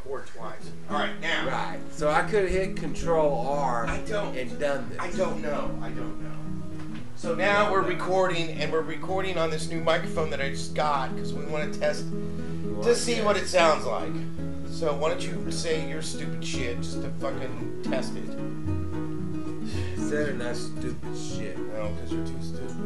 record twice. All right, now. Right. So I could have hit Control R I don't. and done this. I don't know. So now we're recording, and we're recording on this new microphone that I just got because we want to test to see what it sounds like. So why don't you say your stupid shit just to fucking test it? Said enough stupid shit. No, because you're too stupid.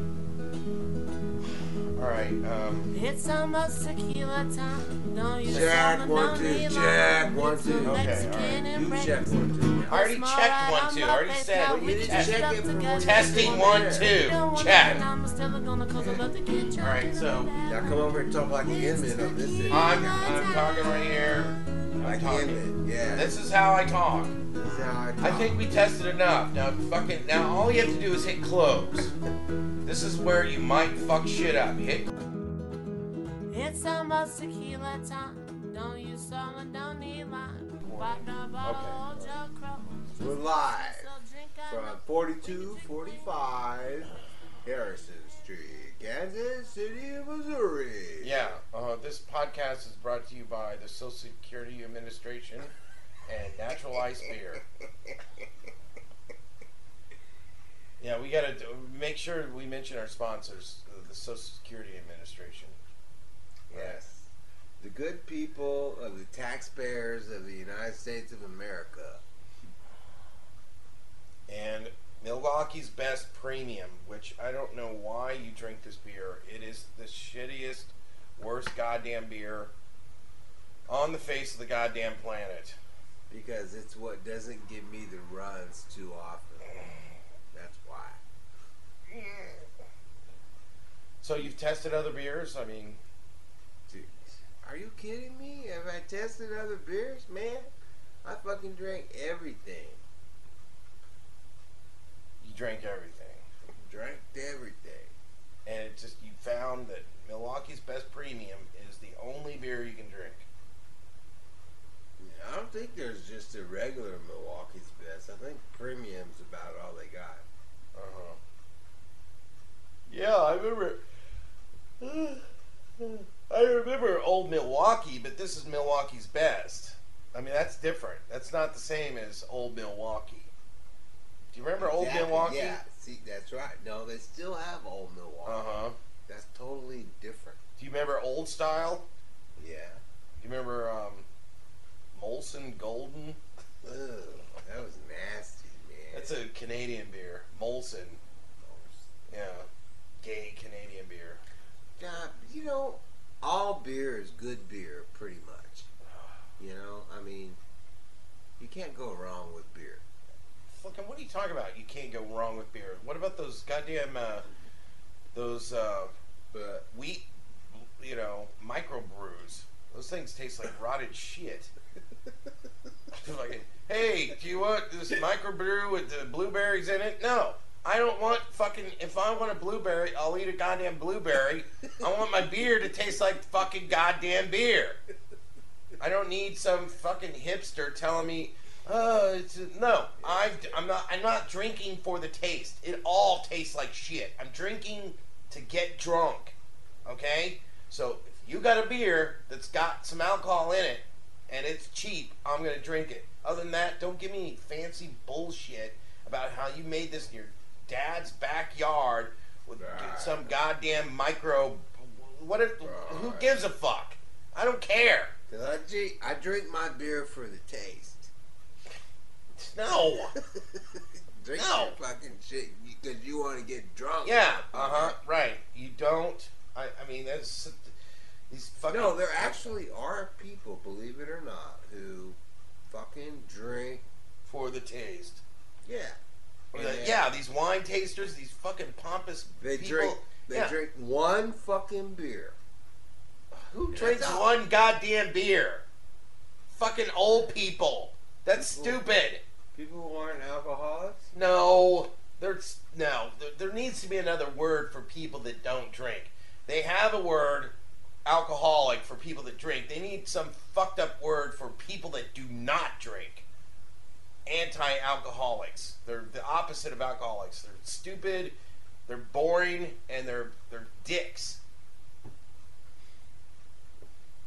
All right. It's almost tequila time. No, you Check 1 2. Check 1 2. Okay, all right. You check 1 2. I already checked 1 2. I already said Well, you need to check it before you testing 1 2. Check. All right. So Now come over and talk like an inmate of this city. I'm talking right here. like talking. inmate. Yeah. This is how I talk. This is how I talk. I think we tested enough. Now all you have to do is hit close. This is where you might fuck shit up. Hit. It's almost tequila time. Don't use salt and don't need lime. Pop the bottle, Joe Crow. We're live from 4245 Harrison Street, Kansas City, Missouri. Yeah. This podcast is brought to you by the Social Security Administration and Natural Ice Beer. Yeah, we gotta make sure we mention our sponsors, the Social Security Administration. Yes. The good people of the taxpayers of the United States of America. And Milwaukee's Best Premium, which I don't know why you drink this beer. It is the shittiest, worst goddamn beer on the face of the goddamn planet. Because it's what doesn't give me the runs too often. That's why. So you've tested other beers? I mean... Dude, are you kidding me? Have I tested other beers? Man, I fucking drank everything. You drank everything. Drank everything. And it just, you found that Milwaukee's Best Premium is the only beer you can drink. I don't think there's just a regular Milwaukee's Best. I think Premium's about all they got. Uh-huh. Yeah, I remember old Milwaukee, but this is Milwaukee's Best. I mean, that's different. That's not the same as old Milwaukee. Do you remember old Milwaukee? Yeah, see, that's right. No, they still have old Milwaukee. Uh-huh. That's totally different. Do you remember old style? Yeah. Do you remember Molson Golden? Ugh, that was nasty, man. That's a Canadian beer. Molson. Yeah. Gay Canadian beer. God, you know, all beer is good beer, pretty much. You know, I mean, you can't go wrong with beer. Fucking, what are you talking about? You can't go wrong with beer. What about those goddamn, wheat, micro brews? Those things taste like rotted shit. Like, hey, do you want this microbrew with the blueberries in it? No. I don't want if I want a blueberry, I'll eat a goddamn blueberry. I want my beer to taste like fucking goddamn beer. I don't need some fucking hipster telling me, no, I'm not drinking for the taste. It all tastes like shit. I'm drinking to get drunk. Okay? So if you got a beer that's got some alcohol in it and it's cheap, I'm gonna drink it. Other than that, don't give me fancy bullshit about how you made this in your dad's backyard with some goddamn micro. Who gives a fuck? I don't care. Cause I drink my beer for the taste. No. Drink No. your fucking shit because you want to get drunk. Yeah. Right. You don't. I mean, that's these fucking. No, there actually are people, believe it or not, who fucking drink for the taste. Yeah. Yeah, these wine tasters, these fucking pompous people. They drink one fucking beer. Who drinks one goddamn beer? Fucking old people. That's stupid. People who aren't alcoholics? No. There needs to be another word for people that don't drink. They have a word, alcoholic, for people that drink. They need some fucked up word for people that do not drink. Anti-alcoholics. They're the opposite of alcoholics. They're stupid, they're boring, and they're dicks. Well,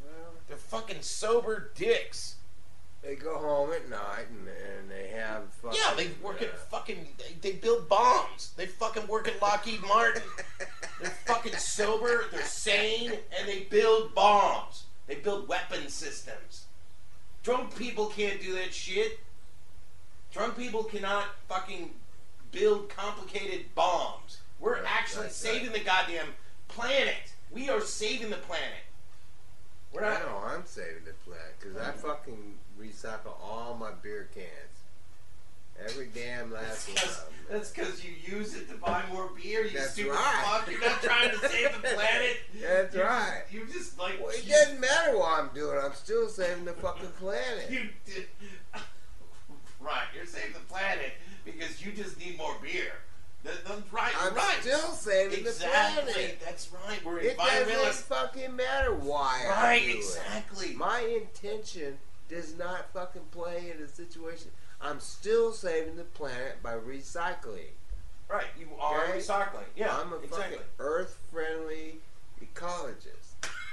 They're fucking sober dicks. They go home at night and they have fucking... Yeah, they work at fucking... They build bombs. They fucking work at Lockheed Martin. They're fucking sober, they're sane, and they build bombs. They build weapon systems. Drunk people can't do that shit. Drunk people cannot fucking build complicated bombs. We're actually saving the goddamn planet. We are saving the planet. We're not... I know I'm saving the planet because I fucking recycle all my beer cans. Every damn last one of them. That's because you use it to buy more beer, you That's stupid right. fuck. You're not trying to save the planet. That's right. You just like... Well, it doesn't matter what I'm doing. I'm still saving the fucking planet. You did... Right, you're saving the planet because you just need more beer. That's right, I'm right. still saving the Exactly. planet. That's right. We're It doesn't environmentalists. fucking matter why I Right, do exactly. it. My intention does not fucking play in the situation. I'm still saving the planet by recycling. Right, you are Okay? recycling. Yeah, I'm a exactly. fucking earth-friendly ecologist.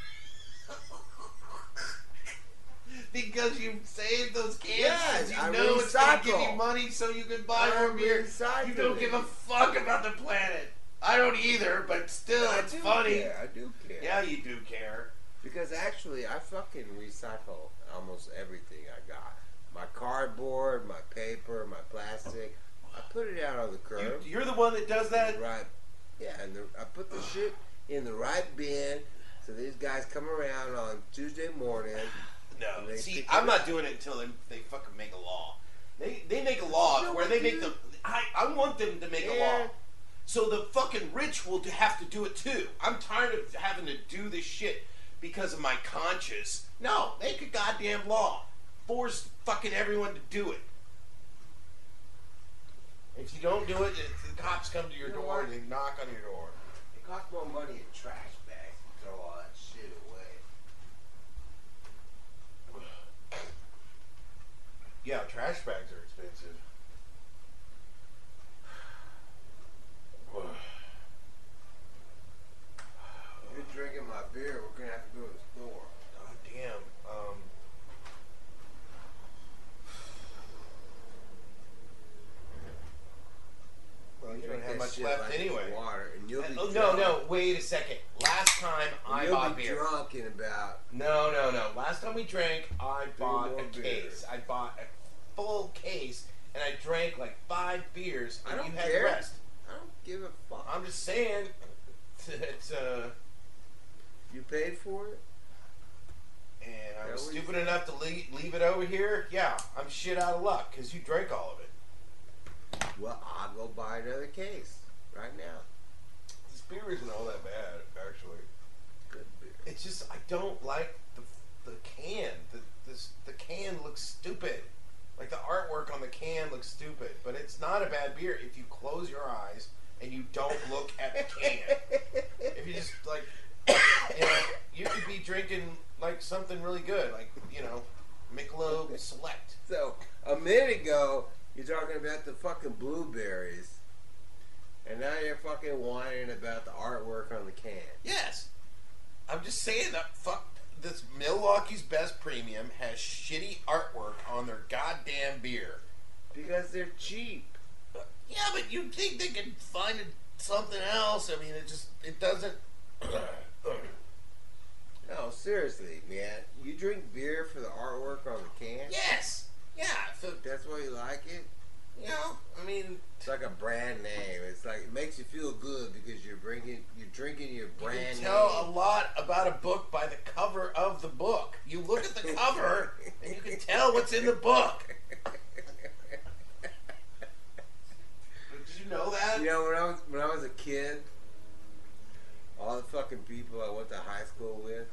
Because you saved those cans. Yes, you I know it's going to give recycle. you money so you can buy I'm more beer. recycling. You don't give a fuck about the planet. I don't either, but still, I it's do funny. care. I do care. Yeah, you do care. Because actually, I fucking recycle almost everything I got. My cardboard, my paper, my plastic. I put it out on the curb. You're the one that does that? Right. Yeah, and I put the shit in the right bin. So these guys come around on Tuesday morning. No. They See, pick it I'm not up. doing it until they fucking make a law. They make a law You know where what, they make dude? the... I want them to make a law. Yeah. So the fucking rich will have to do it too. I'm tired of having to do this shit because of my conscience. No, make a goddamn law. Force fucking everyone to do it. If you don't do it, the cops come to your You know door what? and they knock on your door. It costs more money in trash bags to throw all that shit away. Yeah, trash bags are expensive. If you're drinking my beer, we're gonna have to go to the store. God damn. Well, you don't Drink have that much shit left like it's anyway. Water, and you'll be Oh, drunk. no, wait a second. Last time I You'll bought be beer. drunk in about. No. Last time we drank, I bought more a beers. case. I bought a full case, and I drank like 5 beers, I and don't you had care. the rest. I don't give a fuck. I'm just saying that, You paid for it? and I was That was- stupid enough to leave it over here. Yeah, I'm shit out of luck because you drank all of it. Well, I'll go buy another case right now. This beer isn't all that bad, actually. Good beer. It's just I don't like the can. The can looks stupid. Like the artwork on the can looks stupid, but it's not a bad beer if you close your eyes and you don't look at the can. If you just like, you could be drinking like something really good, like Michelob Select. So, a minute ago, you're talking about the fucking blueberries, and now you're fucking whining about the artwork on the can. Yes, I'm just saying that this Milwaukee's Best Premium has shitty artwork on their goddamn beer. Because they're cheap. Yeah, but you'd think they could find something else. I mean, it doesn't. No, seriously, man. You drink beer for the artwork on the can? Yes. Yeah. So, That's why you like it? I mean, It's like a brand name. It's like it makes you feel good because you're drinking your you brand can tell name. a lot about a book by the cover of the book. You look at the cover and you can tell what's in the book. Did you know that? You know, when I was a kid, all the fucking people I went to high school with,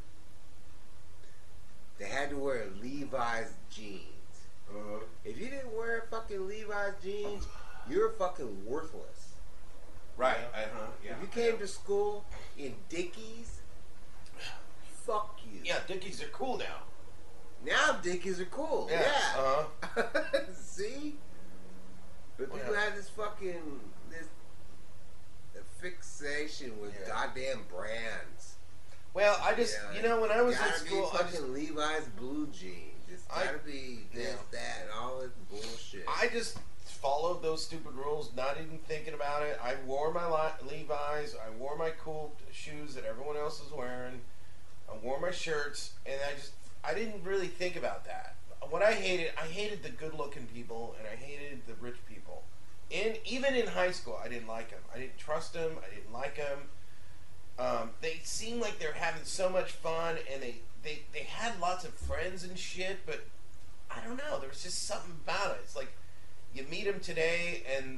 they had to wear Levi's jeans. If you didn't wear fucking Levi's jeans, you're fucking worthless. Right. If you came to school in Dickies, fuck you. Yeah, Dickies are cool now. Now Dickies are cool. Yeah. Yeah. See? But people Yeah. have this fixation with Yeah. goddamn brands. Well, I just, Yeah, you know, when I was gotta at school, be I just, fucking Levi's blue jeans. It's gotta be this, yeah. that, and all this bullshit. I just followed those stupid rules, not even thinking about it. I wore my Levi's. I wore my cool shoes that everyone else was wearing. I wore my shirts, and I didn't really think about that. What I hated the good-looking people, and I hated the rich people. Even in high school, I didn't like them. I didn't trust them. I didn't like them. They seemed like they were having so much fun, and they had lots of friends and shit, but I don't know. There was just something about it. It's like you meet them today, and,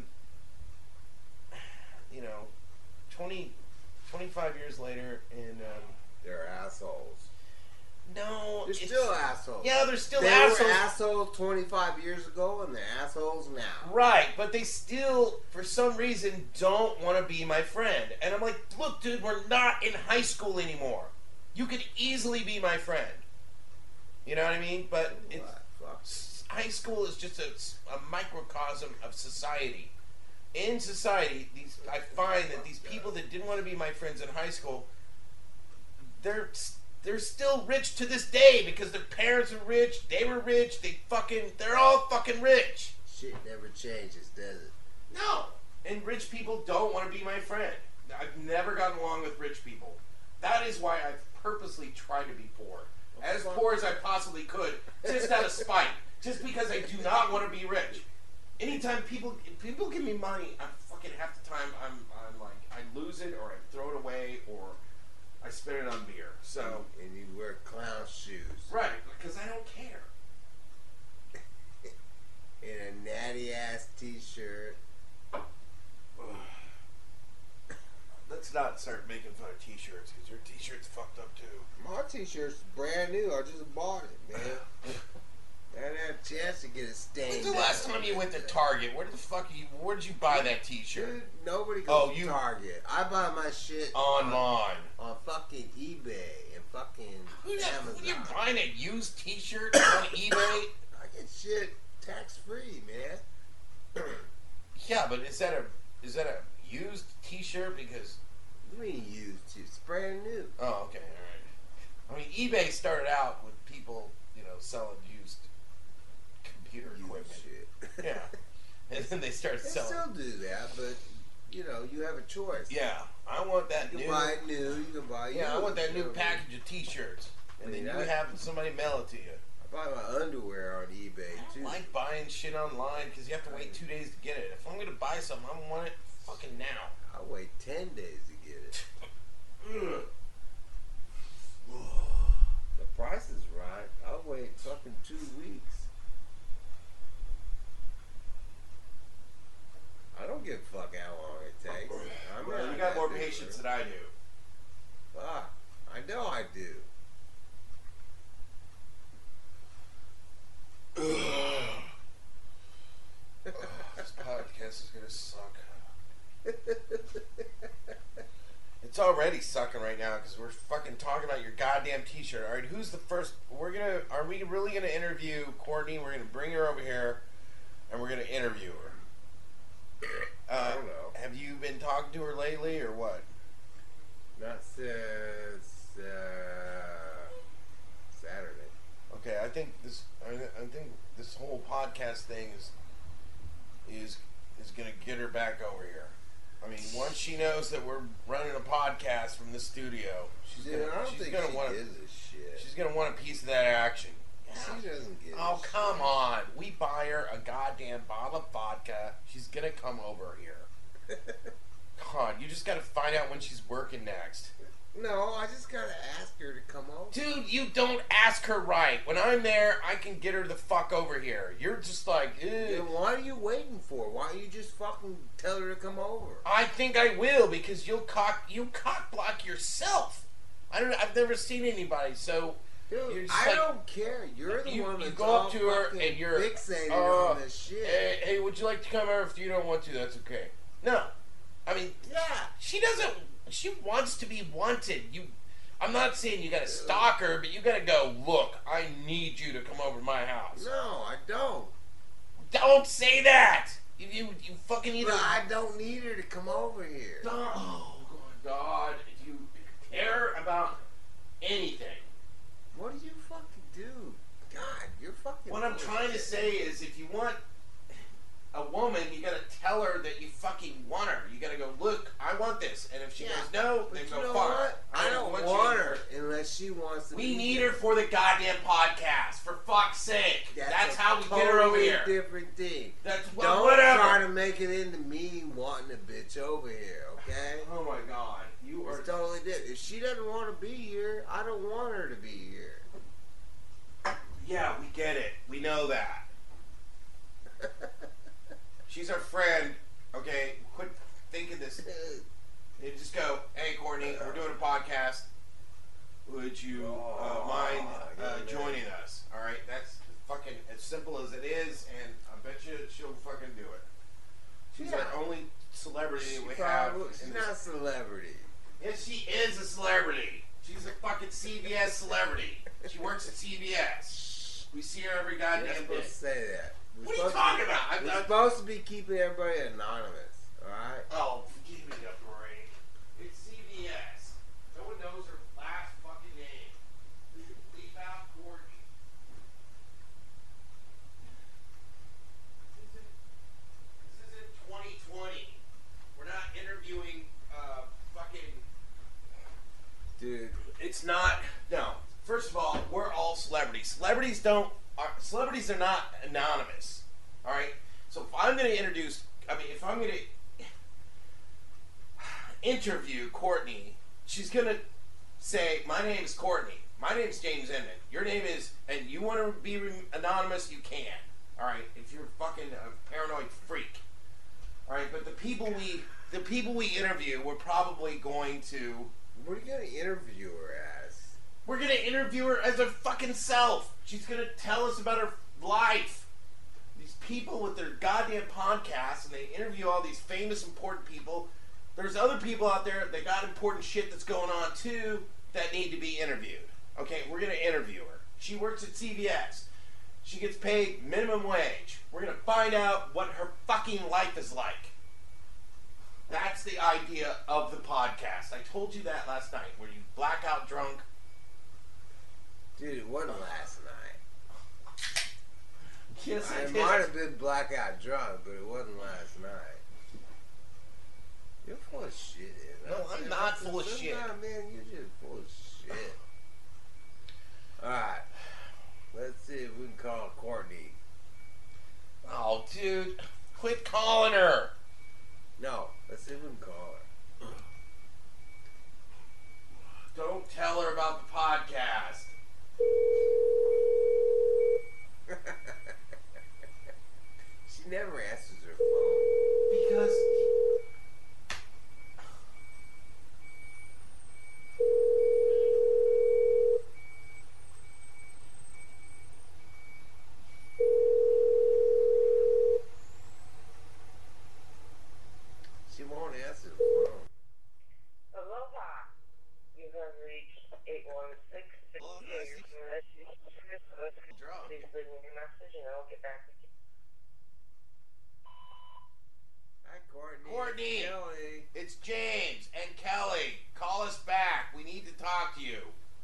you know, 25 years later, and They're assholes. no, They're it's still assholes. Yeah, they're still They assholes. were assholes 25 years ago, and they're assholes now. Right, but they still, for some reason, don't want to be my friend. And I'm like, look, dude, we're not in high school anymore. You could easily be my friend. You know what I mean? But it's, Fuck. high school is just a microcosm of society. In society, I find that these people that didn't want to be my friends in high school, they're still rich to this day because their parents are rich, they were rich, they're all fucking rich. Shit never changes, does it? No. And rich people don't want to be my friend. I've never gotten along with rich people. That is why I've purposely tried to be poor. As poor as I possibly could, just out of spite. Just because I do not want to be rich. Anytime people give me money, I'm fucking half the time I'm like, I lose it or I throw it away or I spend it on beer. So And you wear clown shoes. right, because I don't care. In a natty ass t-shirt. Let's not start making fun of t-shirts because your t-shirt's fucked up too. My t-shirt's brand new. I just bought it, man. I hadn't had a chance to get it stained. When's the last time you went to Target? Where did you buy that t-shirt? Dude, nobody goes to you- Target. I buy my shit Online. on fucking eBay and fucking Who's Amazon. buying a used t-shirt on eBay? I get shit tax free, man. Yeah, but is that a used t-shirt? Because You mean used? It's brand new. oh, okay, all right. I mean, eBay started out with people, selling used computer Used equipment. shit. Yeah, and then they started They selling. still do that, but you have a choice. Yeah, I want that You new. can buy it new. You can buy Yeah, I used, want that you new know what I mean? package of t-shirts, and I mean, then you have somebody mail it to you. I buy my underwear on eBay I too. don't like buying shit online because you have to wait 2 days to get it. If I'm gonna buy something, I want it fucking now. I'll wait 10 days to get it. The price is right. I'll wait fucking 2 weeks. I don't give a fuck how long it takes. Well, you got more patience than I do. Fuck. I know I do. This podcast is gonna suck. It's already sucking right now because we're fucking talking about your goddamn t-shirt. All right, who's the first? Are we really gonna interview Courtney? We're gonna bring her over here, and we're gonna interview her. I don't know. Have you been talking to her lately, or what? Not since Saturday. Okay, I think this whole podcast thing is gonna get her back over here. I mean, once she knows that we're running a podcast from the studio, she's Dude, I don't think gonna she want gives a shit. she's gonna want a piece of that action. She doesn't give Oh, a come shit. on. We buy her a goddamn bottle of vodka. She's gonna come over here. God, you just gotta find out when she's working next. No, I just gotta ask her to come over. Dude, you don't ask her right. When I'm there, I can get her the fuck over here. You're just like, Then ew. what are you waiting for? Why don't you just fucking tell her to come over? I think I will because you cock block yourself. I've never seen anybody, so you're Dude, just I like- don't care. You're the you one that's go all up to her fucking and you're fixated on this shit. Hey, would you like to come over? If you don't want to, that's okay. No, I mean, Yeah. she doesn't. She wants to be wanted. I'm not saying you gotta stalk her, but you gotta go. Look, I need you to come over to my house. No, I don't. Don't say that. You fucking either. But I don't need her to come over here. Oh God! You care about anything. What do you fucking do? God, you're fucking. What I'm trying to say is, if you want a woman, you gotta tell her that you fucking want her. You gotta go, look, I want this. And if she goes no, then go fuck her. I don't want her unless she wants to. We need her for the goddamn podcast. For fuck's sake. That's how we get her over here. Different thing. That's don't whatever. try to make it into me wanting a bitch over here, okay? Oh my god. You are totally different. If she doesn't want to be here, I don't want her to be here. Yeah, we get it. We know that. She's our friend, okay? Quit thinking this. You just go, hey, Courtney, we're doing a podcast. Would you mind joining us? All right? That's fucking as simple as it is, and I bet you she'll fucking do it. She's our only celebrity we have. She's not a celebrity. Yes, she is a celebrity. She's a fucking CBS celebrity. She works at CBS. We see her every goddamn day. You're supposed to say that. What are you talking about? We're supposed to be keeping everybody anonymous, alright? Oh, give me a break. It's CBS. No one knows her last fucking name. Leave out Courtney. This isn't 2020. We're not interviewing fucking... Dude. It's not... No. First of all, we're all celebrities. Celebrities are not anonymous. All right. So if I'm going to if I'm going to interview Courtney, she's going to say, "My name is Courtney. My name is James Inman. Your name is," and you want to be anonymous, you can. All right. If you're fucking a paranoid freak. All right. But the people we interview, we're probably going to. What are you going to interview her as? We're going to interview her as her fucking self. She's going to tell us about her life. These people with their goddamn podcasts, and they interview all these famous, important people. There's other people out there that got important shit that's going on, too, that need to be interviewed. Okay, we're going to interview her. She works at CBS. She gets paid minimum wage. We're going to find out what her fucking life is like. That's the idea of the podcast. I told you that last night. Were you blackout drunk? Dude, it wasn't last night. Yes, I might have been blackout drunk, but it wasn't last night. You're full of shit, man. No, I'm not full of shit. Man, you're just full of shit. Alright. Let's see if we can call Courtney. Oh, dude. Quit calling her. No, let's see if we can call her. Don't tell her about the podcast. She never answers her phone. Because... She won't answer the phone. Aloha. You have reached 816. Please leave me your message and I'll get back with you. Hi, Courtney. Courtney. Kelly. It's James and Kelly. Call us back. We need to talk to you.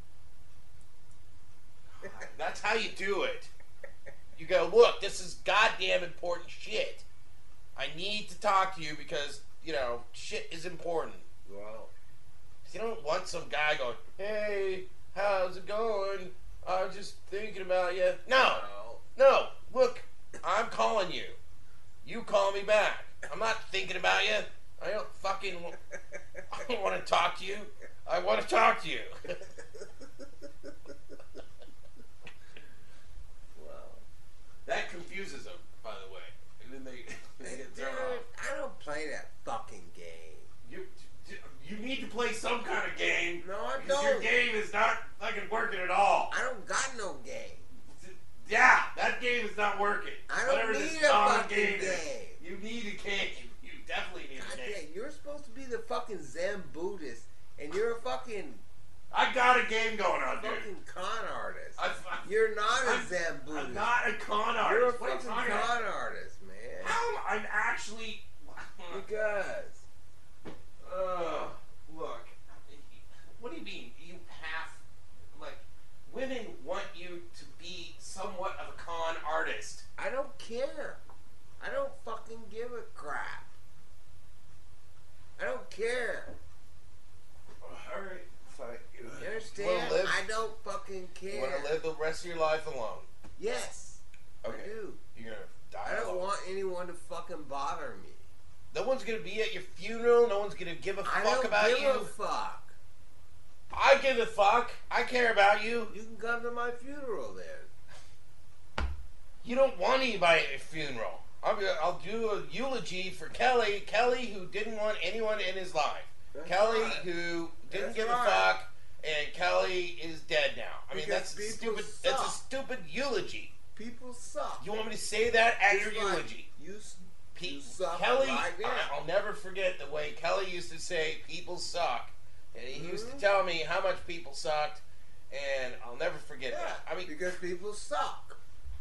That's how you do it. You go, look, this is goddamn important shit. I need to talk to you because, you know, shit is important. Well, You don't want some guy going, hey, how's it going? I was just thinking about you. No, look, I'm calling you. You call me back. I'm not thinking about you. I don't want to talk to you. I want to talk to you. Well, That confuses them, by the way. And then they get thrown off. I don't play that fucking game. You need to play some kind of game. No, I because don't. your game is not fucking working at all. I don't got no game. Yeah, that game is not working. I don't Whatever need this a darn fucking game is. game. You need a game. You definitely need God a game. damn, you're supposed to be the fucking Zen Buddhist, and you're a fucking I got a game going on, dude. fucking con artist. You're not a Zen Buddhist. I'm not a con artist. You're a What are you fucking talking about? con artist, man. How am I'm actually... Because. Look. What do you mean? You half women want you to be somewhat of a con artist. I don't care. I don't fucking give a crap. I don't care. All right, fine. You You understand? wanna live? I don't fucking care. You want to live the rest of your life alone? Yes. Okay. I do. You're gonna die I don't alone. want anyone to fucking bother me. No one's gonna be at your funeral. No one's gonna give a I fuck don't about give you. a fuck. I give a fuck. I care about you. You can come to my funeral then. You don't want anybody at your funeral. I'll do a eulogy for Kelly. Kelly, who didn't want anyone in his life. That's Kelly, right. who didn't That's give right. a fuck, and Kelly is dead now. I mean, Because that's people stupid. suck. That's a stupid eulogy. People suck. You want me to say that at It's your like, eulogy? You Pe- suck Kelly, right now. I'll never forget the way Kelly used to say people suck. And he used Mm-hmm. to tell me how much people sucked, and I'll never forget Yeah, that. I mean, because people suck.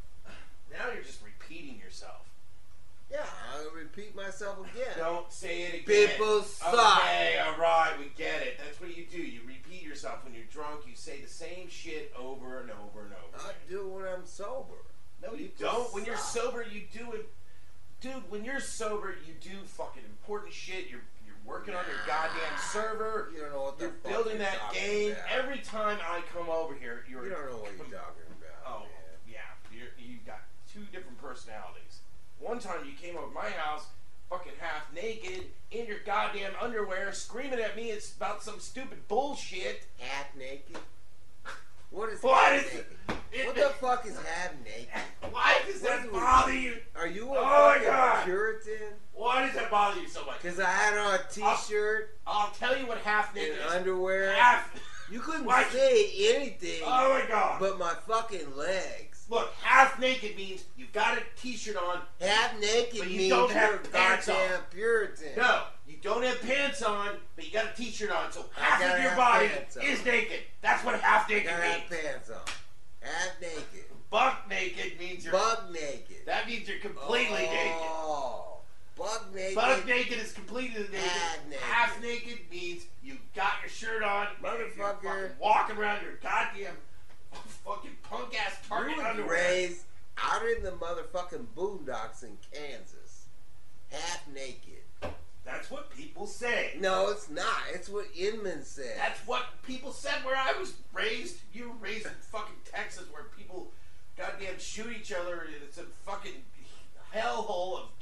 now you're just repeating yourself. Yeah, I'll repeat myself again. Don't say it again. People suck. Okay, alright, we get it. That's what you do. You repeat yourself. When you're drunk, you say the same shit over and over and over. I do it when I'm sober. No, you People don't. When you're suck. sober, you do it. Dude, when you're sober, you do fucking important shit. You're working on your goddamn server. You don't know what the You're fuck building you're that talking game. about. Every time I come over here, You don't know what you're talking about. Oh, man. yeah. You got two different personalities. One time you came over to my house, fucking half naked, in your goddamn underwear, screaming at me it's about some stupid bullshit. Half naked? What is What half is naked? it? What the fuck is half naked? Why does What that is- bother you? Are you a Oh my fucking God. Puritan? Why does that bother you so much? Because I had on a t-shirt I'll tell you what half naked and is. underwear. Half. You couldn't Why- say anything Oh my god. but my fucking legs. Look, half naked means you've got a t-shirt on. Half naked But you means don't have you're a pants on. goddamn Puritan. No, you don't have pants on, but you got a t-shirt on, so half gotta of your have body pants on. is naked. That's what half naked Gotta means. have pants on. Half naked. Buck naked means you're. Bug naked. That means you're completely naked. Oh. Bug naked. Buck naked is completely naked. naked. Half naked means you got your shirt on, and you're Motherfucker. fucking walking around your goddamn fucking punk ass You Target was underwear. raised out in the motherfucking boondocks in Kansas. Half naked. That's what people say. No, it's not. It's what Inman said. That's what people said where I was raised. You were raised in fucking Texas where people goddamn shoot each other. And it's a fucking hellhole of.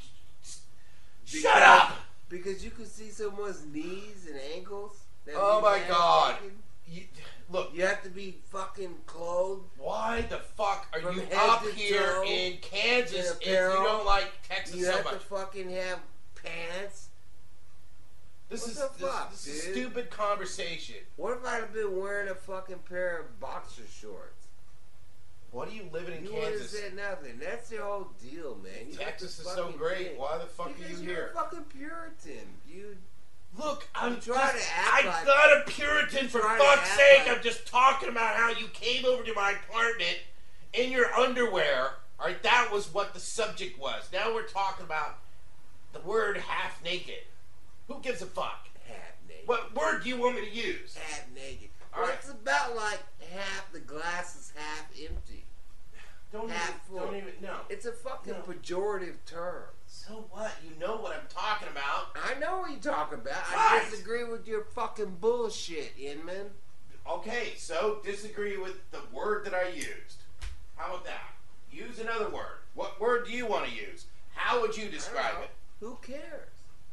Shut up! Because you could see someone's knees and ankles. That Oh means my half God. naked. You, look, You have to be fucking clothed. why the fuck are From you head up to here toe in Kansas in if you apparel. don't like Texas You so have much? to fucking have pants. This What is the fuck, this is dude? stupid conversation. What if I'd have been wearing a fucking pair of boxer shorts? What are you living in You would have Kansas? said nothing. That's the whole deal, man. You got Texas this is so fucking great. thing. Why the fuck Because are you you're here? a fucking Puritan, dude. Look, I'm try just, to act I'm like- not a Puritan for try to fuck's act sake. like- I'm just talking about how you came over to my apartment in your underwear. Alright, that was what the subject was. Now we're talking about the word half naked. Who gives a fuck? Half naked. What word do you want me to use? Half naked. All Well, right. it's about like half the glass is half empty. Don't half even, full. don't even, no. It's a fucking No. pejorative term. So what? You know what I'm talking about. I know what you're talking about. I Right. disagree with your fucking bullshit, Inman. Okay, so disagree with the word that I used. How about that? Use another word. What word do you want to use? How would you I don't describe know. it? Who cares?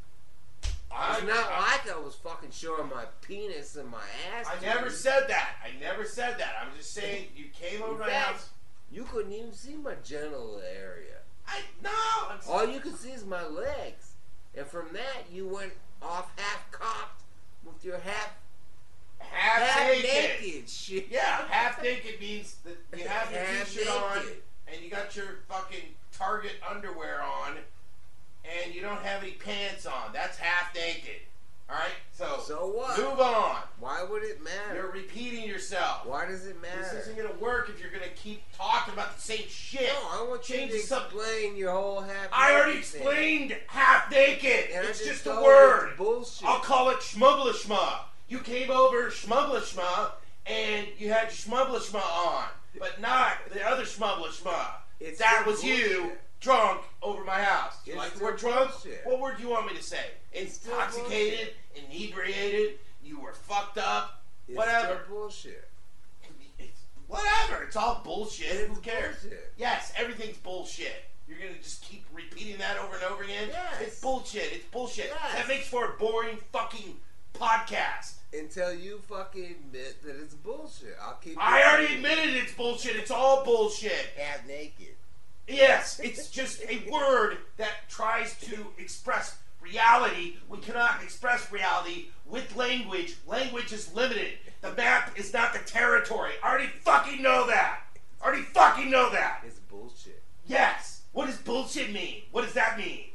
I- It's not like I was fucking showing my penis and my ass. I to never you. said that. I never said that. I'm just saying you came over In my fact, house. You couldn't even see my genital area. No. All you could see is my legs. And from that, you went off half cocked with your half half naked. naked shit. Yeah, half naked means that you have your Half t-shirt on naked. and you got your fucking Target underwear on and you don't have any pants on. That's half naked. All right. So what? Move on. Why would it matter? You're repeating yourself. Why does it matter? This isn't gonna work if you're gonna keep talking about the same shit. No, I want you Change to the subject. explain your whole half. I already naked thing. explained half naked. And I It's just a told you word. it's bullshit. I'll call it schmuggla schma. You came over schmuggla schma, and you had your schmubla schma on, but not the other schmubla schma. It's That still was you bullshit. drunk over my house. Do you It's like the still word drunk? bullshit. What word do you want me to say? It's still Intoxicated, inebriated, you were fucked up, It's whatever. still bullshit. It's whatever. It's all bullshit. It's Who cares? bullshit. Yes, everything's bullshit. You're gonna just keep repeating that over and over again? Yes. It's bullshit. It's bullshit. Yes. That makes for a boring fucking podcast. Until you fucking admit that it's bullshit. I'll keep. I already admitted it's bullshit. It's all bullshit. half naked. Yes, it's just a word that tries to express reality. We cannot express reality with language. Language is limited. The map is not the territory. I already fucking know that. I already fucking know that. It's bullshit. Yes. What does bullshit mean? What does that mean?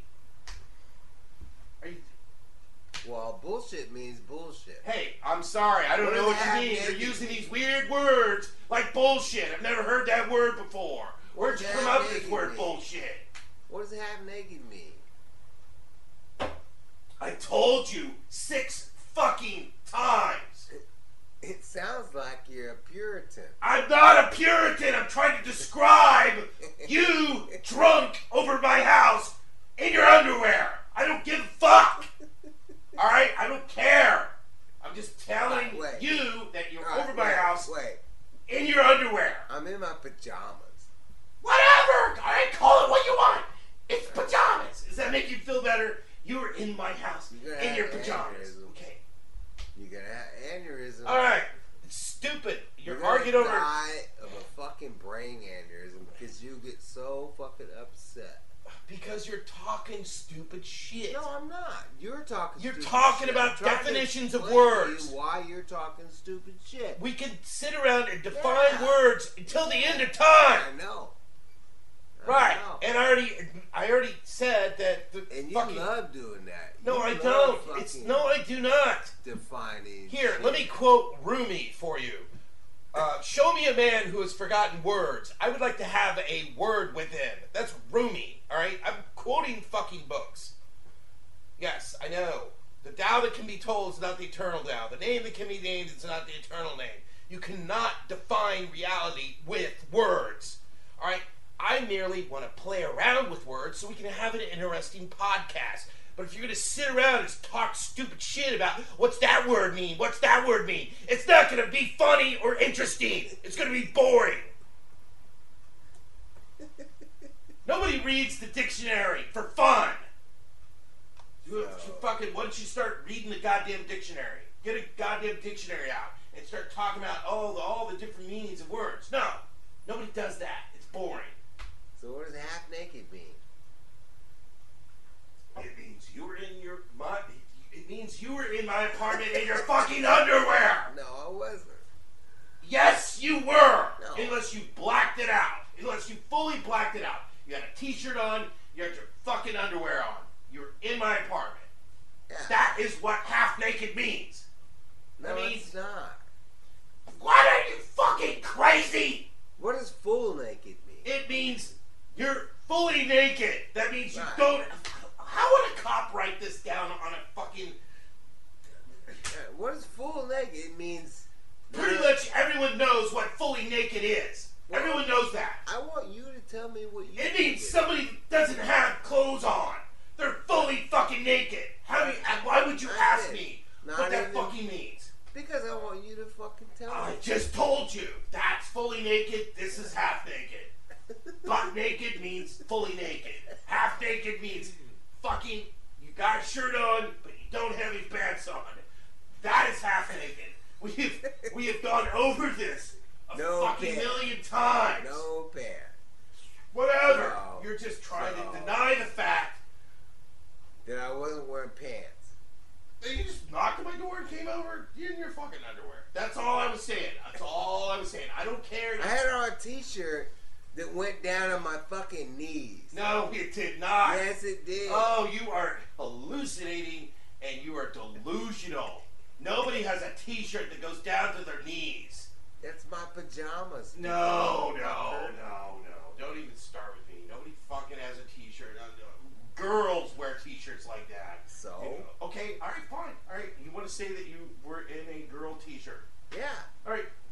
Are you... Well, bullshit means bullshit. Hey, I'm sorry. I don't What know does what you that mean. mean? You're using these weird words like bullshit. I've never heard that word before. Where'd you does come that up with this mean? word bullshit? What does half naked mean? I told you 6 fucking times. It sounds like you're a Puritan. I'm not a Puritan. I'm trying to describe you drunk over my house in your underwear. I don't give a fuck. All right? I don't care. I'm just telling Wait. you that you're All right, over my wait, house Wait, in your underwear. I'm in my pajamas. Whatever. I call it what you want. It's pajamas. Does that make you feel better? You were in my house You're gonna in your have pajamas. aneurysm. Okay. You're gonna have aneurysm. All right. It's stupid. You're gonna arguing over. die of a fucking brain aneurysm because you get so fucking upset. Because you're talking stupid shit. No, I'm not. You're talking. You're stupid talking shit. about I'm trying to definitions of explain to words. you why you're talking stupid shit? We can sit around and define Yeah. words until the end of I time. know. Right. know. And I already said that the And you fucking. love doing that. No, You I love don't. fucking It's no, I do not. defining. Here, shit. let me quote Rumi for you. Show me a man who has forgotten words. I would like to have a word with him. That's Rumi, all right? I'm quoting fucking books. Yes, I know. The Tao that can be told is not the eternal Tao. The name that can be named is not the eternal name. You cannot define reality with words, all right? I merely want to play around with words so we can have an interesting podcast. But if you're going to sit around and talk stupid shit about what's that word mean, what's that word mean, it's not going to be funny or interesting. It's going to be boring. Nobody reads the dictionary for fun. Why don't you start reading the goddamn dictionary? Get a goddamn dictionary out and start talking about all the different meanings of words. No, nobody does that. It's boring. So what does half naked mean? It means you were in It means you were in my apartment in your fucking underwear. No, I wasn't. Yes, you were. No. Unless you blacked it out. Unless you fully blacked it out. You had a t-shirt on. You had your fucking underwear on. You were in my apartment. Yeah. That is what half naked means. No, I mean, it's not. what are you fucking crazy? What does full naked mean? It means you're fully naked. That means you Right. don't. How would a cop write this down on a fucking? What is full naked? It means. Pretty much everyone knows what fully naked is. Well, Everyone knows that. I want you to tell me what you. It think means somebody doesn't have clothes on. They're fully fucking naked. Why would you Not ask it. me Not what that even- fucking means? Because I want you to fucking tell I me. just told you. That's fully naked. This is half naked. Butt naked means fully naked. Half naked means fucking you got a shirt on, but you don't have any pants on. That is half naked. We have gone over this a No fucking pants. million times. No pants. Whatever. No. You're just trying No. to deny the fact That I wasn't wearing pants. that you just knocked on my door and came over in your fucking underwear. That's all I was saying. That's all I was saying. I don't care. I had on a t-shirt that went down on my fucking knees. No, it did not. Yes, it did. Oh, you are hallucinating and you are delusional. Nobody has a t-shirt that goes down to their knees. That's my pajamas. No. Don't even start with me. Nobody fucking has a t-shirt. Girls wear t-shirts like that. So? Okay, all right, fine. All right, you want to say that you were in a girl t-shirt. Yeah. All right,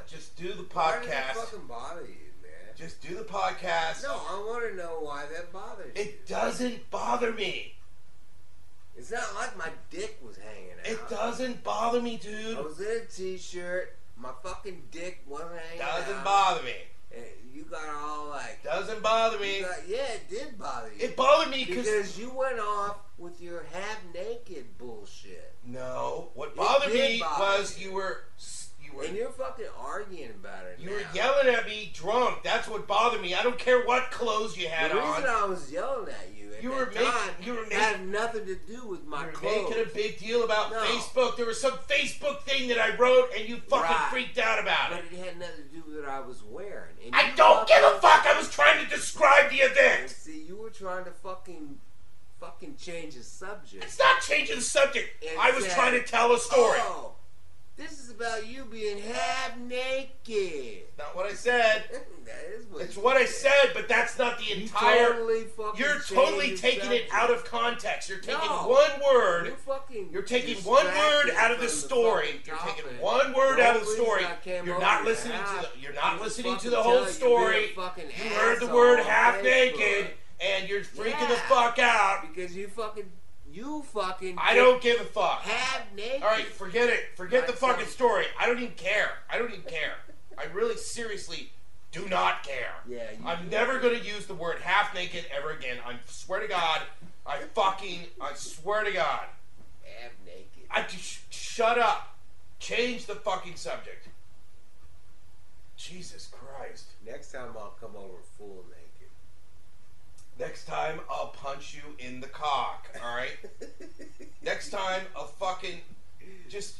Just do the Why does that podcast. fucking bother you, man? Just do the podcast. No, I want to know why that bothers you. It doesn't bother me. It's not like my dick was hanging out. It doesn't bother me, I dude. was in a t-shirt. My fucking dick wasn't hanging out. Doesn't bother me. And you got all like... Doesn't bother me. Yeah, it did bother you. It bothered me because you went off with your half-naked bullshit. No, what It bothered did me bother was you. you were And you're fucking arguing about it you now. were yelling at me drunk. That's what bothered me. I don't care what clothes you had The on. reason I was yelling at you at You that were making- time you were making- had nothing to do with my You're clothes. making a big deal about No. Facebook. There was some Facebook thing that I wrote, and you fucking Right. freaked out about But it. it had nothing to do with what I was wearing. And I you don't give a fucking- fuck. I was trying to describe the event. See, you were trying to fucking change the subject. It's not changing the subject. It I was said, trying to tell a story. Oh, this is about you being half naked. Not what I said. That is what It's you what I said, but that's not the You entire. totally fucking You're changed totally the taking it subject. out of context. You're taking No. one word. You're Taking one word out of the story. You're taking one word out of the story. You're not listening to the. You're not listening to the whole story. You heard the word half naked, and you're freaking the fuck out. because you fucking I don't give a fuck. half naked. All right, forget it. Forget the That fucking sounds- story. I don't even care. I don't even care. I really seriously do not care. Yeah, you I'm do. never gonna use the word half naked ever again. I swear to God. I swear to God. half naked. Shut up. Change the fucking subject. Jesus Christ. Next time I'll come over full naked. Next time I'll punch you in the cock. All right. Next time I'll fucking just.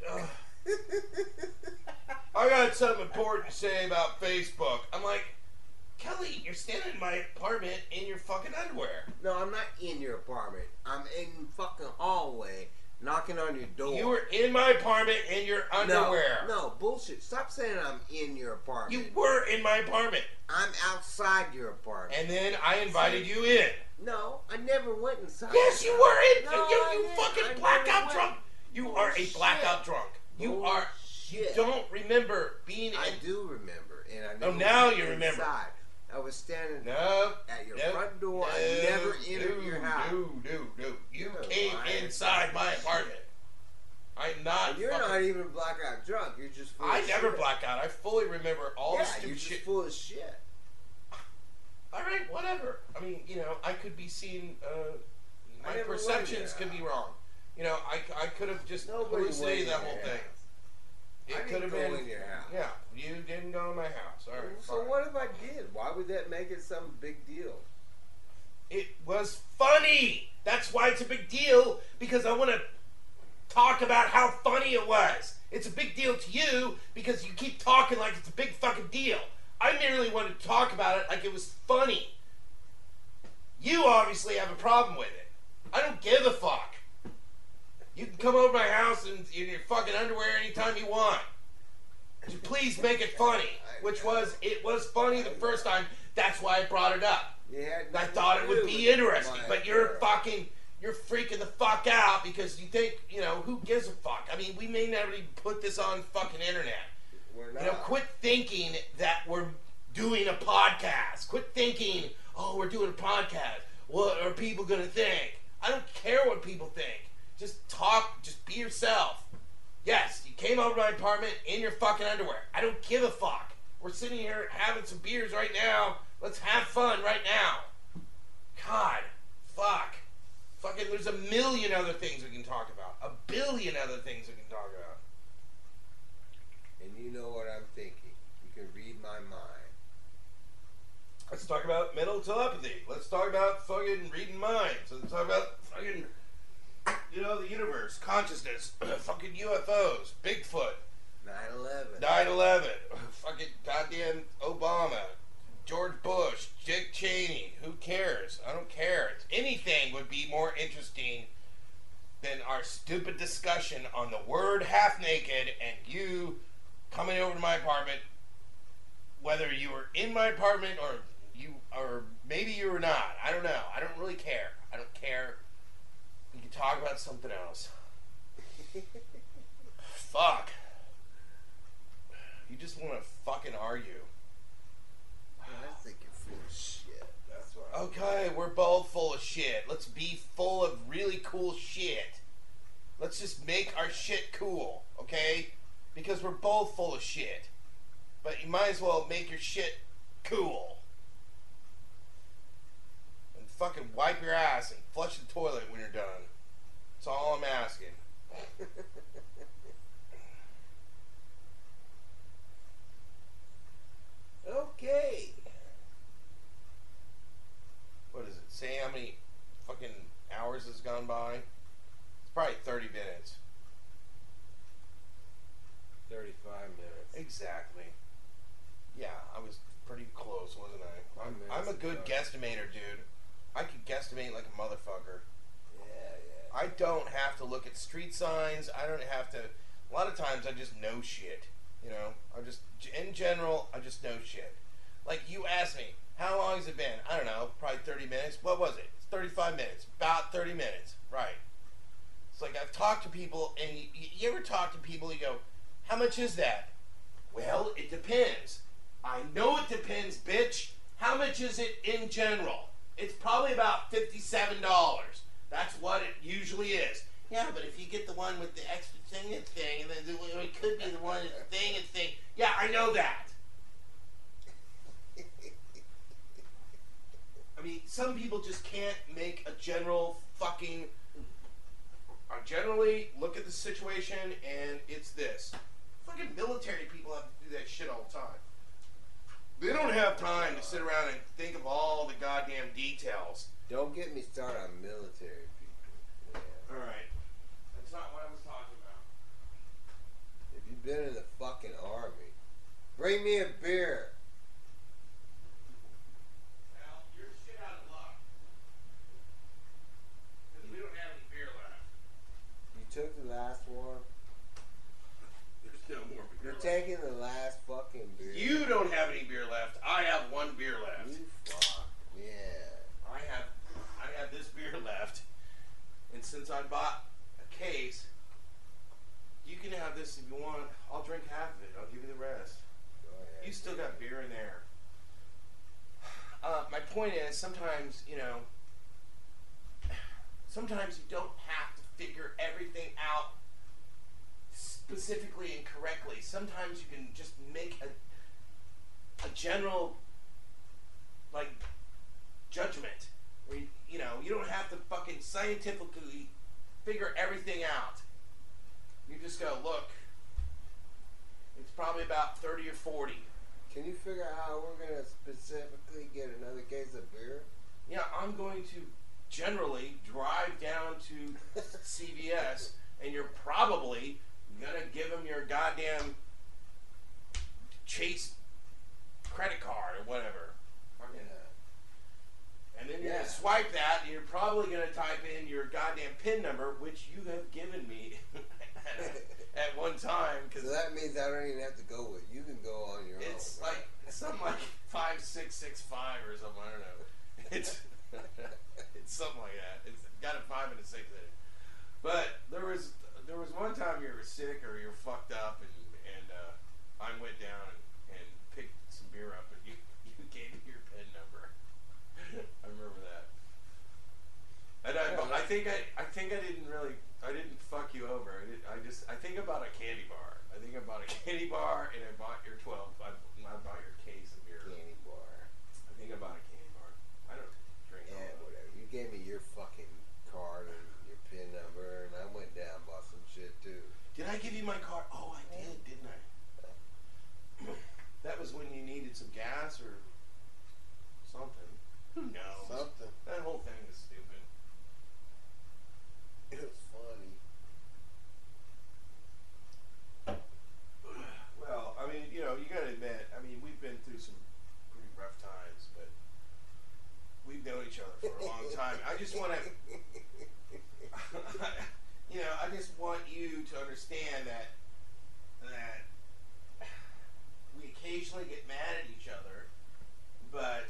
I got something important to say about Facebook. I'm like, Kelly, you're standing in my apartment in your fucking underwear. No, I'm not in your apartment. I'm in fucking hallway, knocking on your door. You were in my apartment in your underwear. No, bullshit. Stop saying I'm in your apartment. You were in my apartment. I'm outside your apartment. And then I invited you in. No, I never went inside. Yes, you were in. No, you I didn't. fucking I blackout never drunk. went. You are a Bullshit. blackout drunk. You are. You Bullshit. don't remember being I in. do remember, and I Oh, never now went you remember. inside. I was standing No. at your no, front door. no, I never entered no, your house. No. You You're came lying. inside my apartment. I'm not. And you're fucking, not even blackout drunk. You're just full I of never shit. black out. I fully remember all the Yeah, stupid you're just shit. full of shit. All right, whatever. I mean, I could be seeing. I My never went perceptions there. could be wrong. I could have just Nobody went hallucinated in that your whole thing. house. It I could didn't have go been. in your house. Yeah, you didn't go to my house. All right. So fine. what if I did? Why would that make it some big deal? It was funny. That's why it's a big deal, because I want to talk about how funny it was. It's a big deal to you because you keep talking like it's a big fucking deal. I merely wanted to talk about it like it was funny. You obviously have a problem with it. I don't give a fuck. You can come over to my house in your fucking underwear anytime you want. Just please make it funny. It was funny the first time. That's why I brought it up. You had I nothing thought to it do would be with interesting, my but you're affair. freaking the fuck out because you think, who gives a fuck? I mean, we may never even put this on fucking internet. We're not. Quit thinking that we're doing a podcast. Quit thinking, oh, we're doing a podcast. What are people gonna think? I don't care what people think. Just talk, just be yourself. Yes, you came over to my apartment in your fucking underwear. I don't give a fuck. We're sitting here having some beers right now. Let's have fun right now. God, fuck. Fucking, there's a million other things we can talk about. A billion other things we can talk about. And you know what I'm thinking. You can read my mind. Let's talk about mental telepathy. Let's talk about fucking reading minds. Let's talk about fucking, the universe, consciousness, fucking UFOs, Bigfoot, 9/11. 9/11, fucking goddamn Obama, George Bush, Dick Cheney. Who cares? I don't care. Anything would be more interesting than our stupid discussion on the word half naked and you coming over to my apartment, whether you were in my apartment or maybe you were not. I don't know. I don't really care. I don't care. We can talk about something else. Fuck. You just want are you? I think you're full of shit. That's why. Okay, we're both full of shit. Let's be full of really cool shit. Let's just make our shit cool, okay? Because we're both full of shit. But you might as well make your shit cool. And fucking wipe your ass and flush the toilet when you're done. That's all I'm asking. Okay. What is it? Say how many fucking hours has gone by? It's probably 30 minutes. 35 minutes. Exactly. Yeah, I was pretty close, wasn't I? I'm a good guesstimator, dude. I could guesstimate like a motherfucker. Yeah. I don't have to look at street signs. I don't have to. A lot of times I just know shit. You know, in general, I just know shit. Like, you asked me, how long has it been? I don't know, probably 30 minutes. What was it? It's 35 minutes. About 30 minutes. Right. It's like, I've talked to people, and you ever talk to people, you go, how much is that? Well, it depends. I know it depends, bitch. How much is it in general? It's probably about $57. That's what it usually is. Yeah, but if you get the one with the extra thing and thing, and then it could be the one with the thing and thing. Yeah, I know that. I mean, some people just can't make a general fucking... I generally look at the situation, and it's this. Fucking military people have to do that shit all the time. They don't have time to sit around and think of all the goddamn details. Don't get me started on military people. Yeah. Alright. That's not what I was talking about. If you've been in the fucking army, bring me a beer. Well, you're shit out of luck. Because we don't have any beer left. You took the last one. There's no more beer You're left. taking the last fucking beer. You don't have any beer left. I have one beer left. You fuck. Yeah. I have this beer left. And since I bought a case, you can have this if you want. I'll drink half of it. I'll give you the rest. Go ahead. You still got beer in there. My point is, sometimes, sometimes you don't have to figure everything out specifically and correctly. Sometimes you can just make a general, like, judgment. Where you don't have to fucking scientifically figure everything out. You just go, look, it's probably about 30 or 40. Can you figure out how we're going to specifically get another case of beer? Yeah, I'm going to generally drive down to CVS, and you're probably gonna give them your goddamn Chase credit card or whatever. And then you're gonna swipe that, and you're probably gonna type in your goddamn PIN number, which you have given me at one time. So that means I don't even have to go with you. Can go on your own. It's like something like 5665 or something. I don't know. It's something like that. It's got a 5 and a 6 in it. But there was one time you were sick or you're fucked up, and I went down and picked some beer up, and you gave me your PIN number. I remember that. And I think I didn't fuck you over. I think about a candy bar. I think about a candy bar, and I bought your 12. I bought your case of beer. Candy bar. I think about a candy bar. I don't drink all Yeah, that. whatever. You gave me your fucking card and your PIN number, and I went down and bought some shit too. Did I give you my card? Oh, I did, didn't I? That was when you needed some gas or something. Who knows? Something. That whole thing is stupid. It was funny. Well, I mean, you gotta admit, we've been through some pretty rough times, but we've known each other for a long time. I just want to, I just want you to understand that we occasionally get mad at each other, but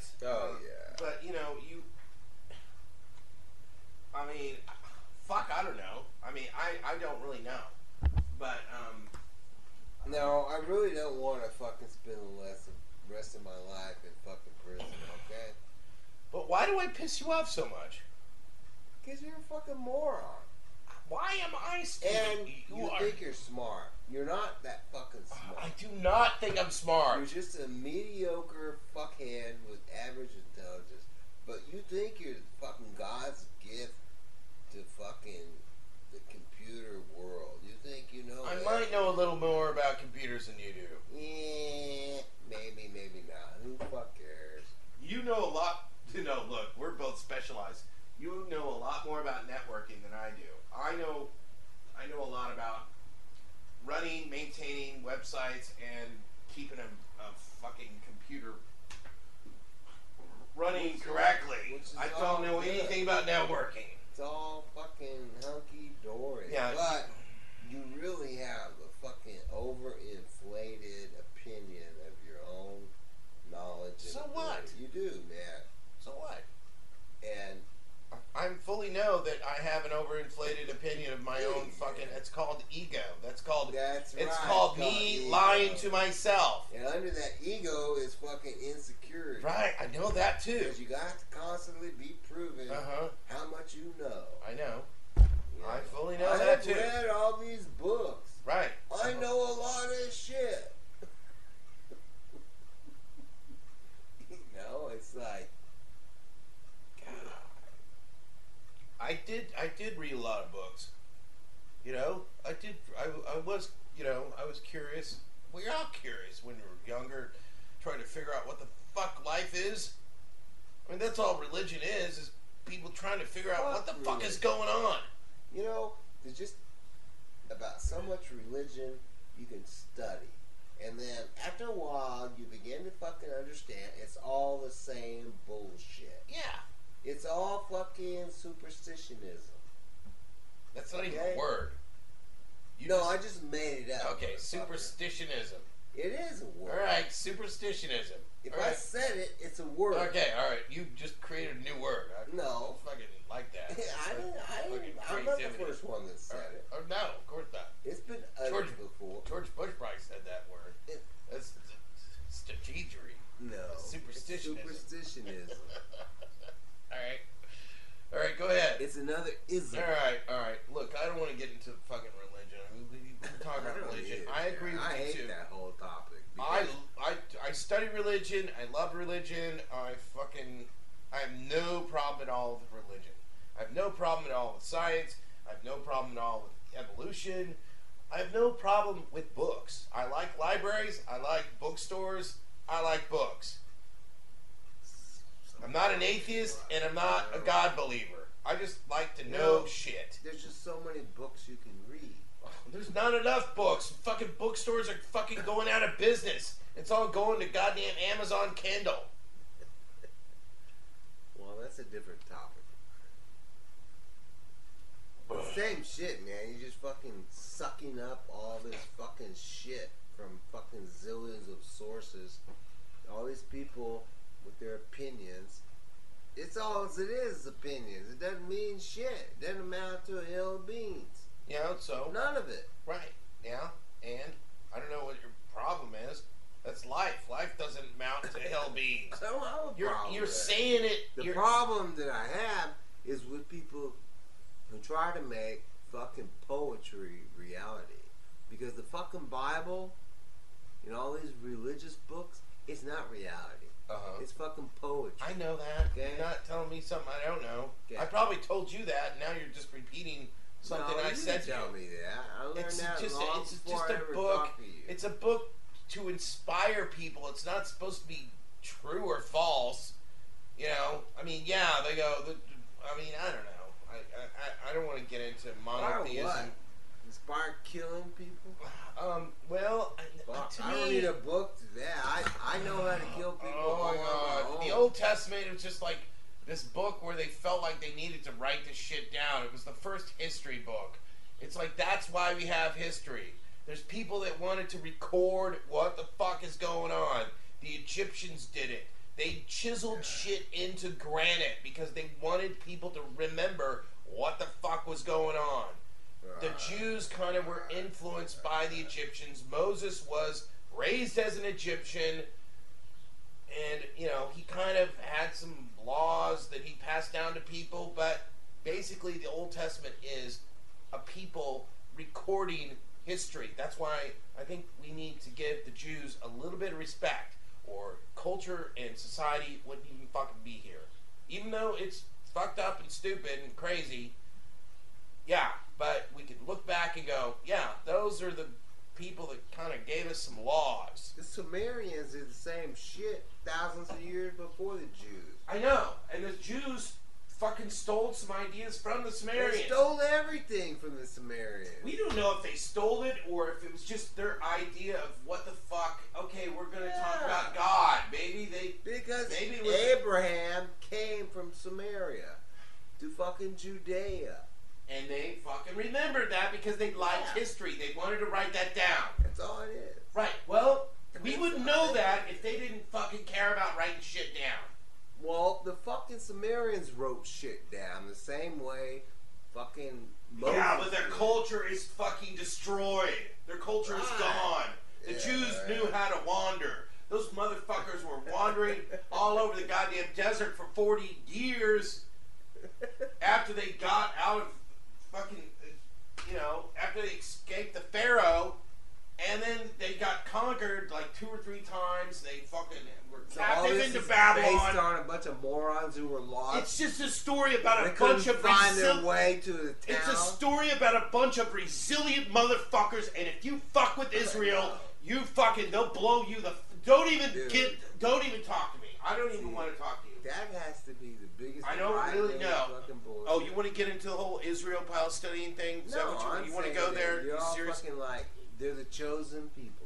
fuck, I don't know. I don't really know, but No, I really don't want to fucking spend the rest of my life in fucking prison, okay? But why do I piss you off so much? Because you're a fucking moron. Why am I stupid? And you think you're smart. You're not that fucking smart. I do not think I'm smart. You're just a mediocre fuckhead with average intelligence. But you think you're fucking God's gift to fucking the computer world. You think you know I that? might know a little more about computers than you do. Yeah, maybe not. Who the fuck cares? You know a lot. Look, we're both specialized. You know a lot more about networking than I do. I know a lot about running, maintaining websites, and keeping a fucking computer running correctly. I don't know anything about networking. It's all fucking hunky dory. Yeah. But you really have a fucking overinflated opinion of your own knowledge. And So ability. what? You do, man. So what? And I fully know that I have an overinflated opinion of my own fucking. It's called ego. It's called me ego. lying to myself. And under that ego is fucking insecurity. Right, I know that too. Because you got to constantly be proving how much you know. I know. You I fully know I that have too. read all these books. Right. I know a lot of shit. You know, it's like, God. I did read a lot of books. You know, I did. I was, I was curious. We're all curious when we're younger, trying to figure out what the fuck life is. I mean, that's all religion is people trying to figure out what the fuck is going on. You know, there's just about so much religion you can study. And then after a while, you begin to fucking understand it's all the same bullshit. Yeah. It's all fucking superstitionism. That's not even a word. I just made it up. Okay, superstitionism. It is a word. Alright, superstitionism. If all I right. said it, it's a word. Okay, alright. You just created a new word. I fucking like that. I'm not the first one that said it. Oh, no, of course not. It's been uttered before. George Bush probably said that word. That's strategery. No. Superstitionism. Superstitionism. Alright, go ahead. It's another ism. Alright. Look, I don't want to get into fucking religion. I mean, we can talk about religion. I agree with I you hate too. that whole topic. I study religion. I love religion. I have no problem at all with religion. I have no problem at all with science. I have no problem at all with evolution. I have no problem with books. I like libraries. I like bookstores. I like books. I'm not an atheist, and I'm not a God believer. I just like to know shit. There's just so many books you can read. There's not enough books. Fucking bookstores are fucking going out of business. It's all going to goddamn Amazon Kindle. Well, that's a different topic. Same shit, man. You're just fucking sucking up all this fucking shit from fucking zillions of sources. All these people with their opinions. It's all as it is, opinions. It doesn't mean shit. It doesn't amount to a hill of beans. Yeah, so. None of it. Right. Yeah. And I don't know what your problem is. That's life. Life doesn't amount to hill beans. I don't have a problem. You're saying it. The problem that I have is with people who try to make fucking poetry reality. Because the fucking Bible and all these religious books, it's not reality. It's fucking poetry. I know that. Okay? You're not telling me something I don't know. Okay. I probably told you that, and now you're just repeating something I said to you. Tell me that. I learned that it's long just before I a ever book. talked to you. It's a book to inspire people. It's not supposed to be true or false. You know, I mean, yeah, they go. I mean, I don't know. I don't want to get into monotheism. What? Inspire killing people? Well, to I me, don't need a book to that. I know how to kill people. Oh my God! The Old Testament was just like this book where they felt like they needed to write this shit down. It was the first history book. It's like that's why we have history. There's people that wanted to record what the fuck is going on. The Egyptians did it. They chiseled shit into granite because they wanted people to remember what the fuck was going on. The Jews kind of were influenced by the Egyptians. Moses was raised as an Egyptian, and, you know, he kind of had some laws that he passed down to people, but basically the Old Testament is a people recording history. That's why I think we need to give the Jews a little bit of respect, or culture and society wouldn't even fucking be here. Even though it's fucked up and stupid and crazy, yeah, but we can look back and go, yeah, those are the people that kind of gave us some laws. The Sumerians did the same shit thousands of years before the Jews. I know, and the Jews fucking stole some ideas from the Sumerians. They stole everything from the Sumerians. We don't know if they stole it or if it was just their idea of what the fuck. Okay, we're gonna talk about God. Maybe it was Abraham came from Samaria to fucking Judea. And they fucking remembered that because they liked history. They wanted to write that down. That's all it is. Right. Well, we wouldn't know that if they didn't fucking care about writing shit down. Well, the fucking Sumerians wrote shit down the same way fucking Moses Yeah, but their did. culture is fucking destroyed. Their culture is gone. The Jews knew how to wander. Those motherfuckers were wandering all over the goddamn desert for 40 years after they got out of fucking, you know, after they escaped the Pharaoh, and then they got conquered like 2 or 3 times. They fucking were So all captive this into is Babylon. based on a bunch of morons who were lost. It's just a story about They a couldn't bunch of find their way to the town. It's a story about a bunch of resilient motherfuckers, and if you fuck with Israel, you fucking, they'll blow you the. Don't even talk to me. I don't even want to talk to you. That has to be the biggest. I don't really know. Fucking bullshit. Oh, you want to get into the whole Israel-Palestinian thing? Is that No, what I'm you want to saying go there? that You're all Serious? fucking like they're the chosen people.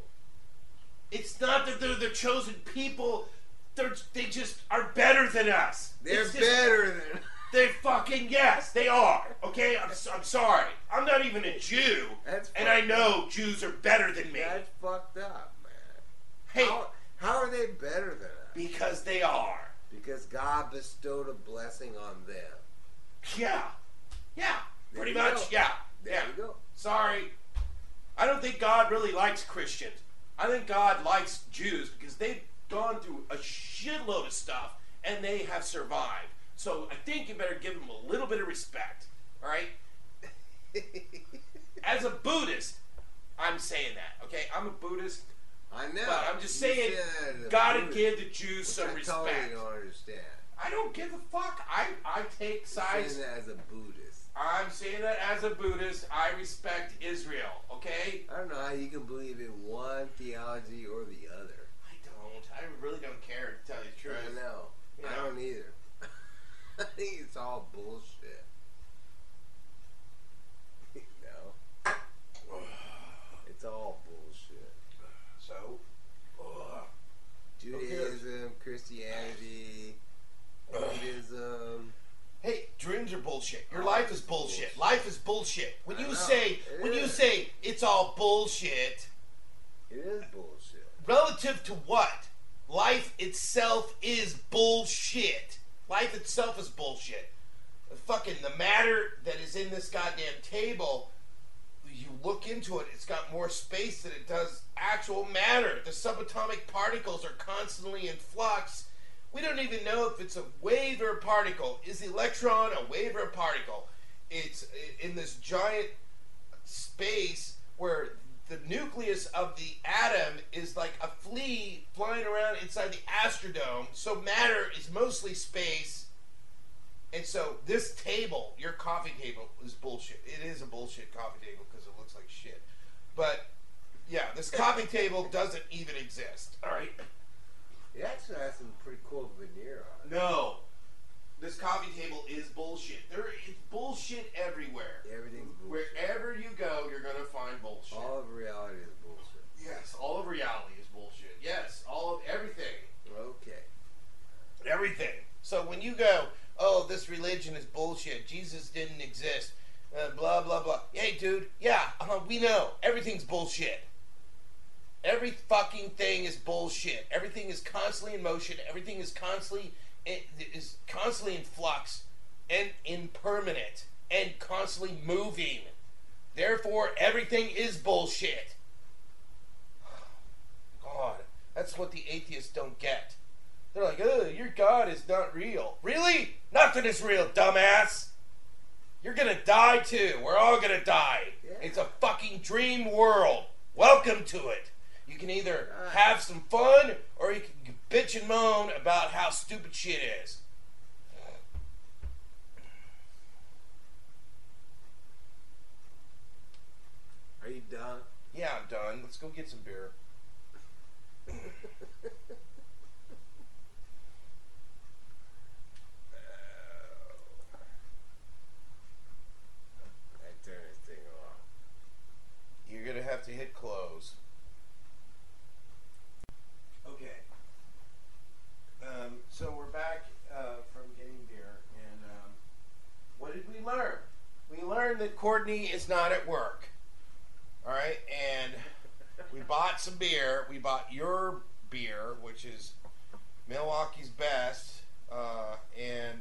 It's not that they're the chosen people. They just are better than us. They're It's just- better than. They fucking, yes, they are. Okay, I'm sorry. I'm not even a Jew, That's and I fucked know Jews are better than me. That's fucked up, man. Hey, How are they better than us? because they are. Because God bestowed a blessing on them. Yeah, There pretty you much. go. Yeah, There yeah. you go. Sorry, I don't think God really likes Christians. I think God likes Jews because they've gone through a shitload of stuff and they have survived. So I think you better give them a little bit of respect. All right. As a Buddhist, I'm saying that. Okay, I'm a Buddhist. I know. But I'm just You saying, said gotta Buddhist, give the Jews which some I respect. totally don't understand. I don't give a fuck. I take I'm sides. saying that as a Buddhist. I'm saying that as a Buddhist, I respect Israel. Okay. I don't know how you can believe in one theology or the other. I don't. I really don't care to tell you the truth. I know. Yeah. I don't either. I think it's all bullshit. You know? It's all bullshit. So, Judaism, Christianity, Buddhism. hey, dreams are bullshit. Your Oh, life is it's bullshit. bullshit. Life is bullshit. When I you know. say It is. it's all bullshit, It is bullshit. relative to what? Life itself is bullshit. Life itself is bullshit. Fucking the matter that is in this goddamn table, you look into it, it's got more space than it does actual matter. The subatomic particles are constantly in flux. We don't even know if it's a wave or a particle. Is the electron a wave or a particle? It's in this giant space where the nucleus of the atom is like a flea flying around inside the Astrodome. So matter is mostly space. And so this table, your coffee table, is bullshit. It is a bullshit coffee table because it looks like shit. But yeah, this coffee table doesn't even exist. All right. It actually has some pretty cool veneer on it. No, this coffee table is bullshit. It's bullshit everywhere. Everything's bullshit. Wherever you go, you're gonna find bullshit. All of reality is bullshit. Yes, all of reality is bullshit. Yes, all of everything. Okay. Everything. So when you go, oh, this religion is bullshit, Jesus didn't exist, blah, blah, blah. Hey, dude, yeah, we know. Everything's bullshit. Every fucking thing is bullshit. Everything is constantly in motion. Everything is constantly in flux and impermanent and constantly moving. Therefore, everything is bullshit. God, that's what the atheists don't get. They're like, oh, your God is not real. Really? Nothing is real, dumbass. You're gonna die too. We're all gonna die. Yeah. It's a fucking dream world. Welcome to it. You can either have some fun or you can bitch and moan about how stupid shit is. Are you done? Yeah, I'm done. Let's go get some beer. I turn this thing off. You're gonna have to hit close. Okay. So we're back from getting beer, and what did we learn? We learned that Courtney is not at work. All right, and we bought some beer. We bought your beer, which is Milwaukee's best, and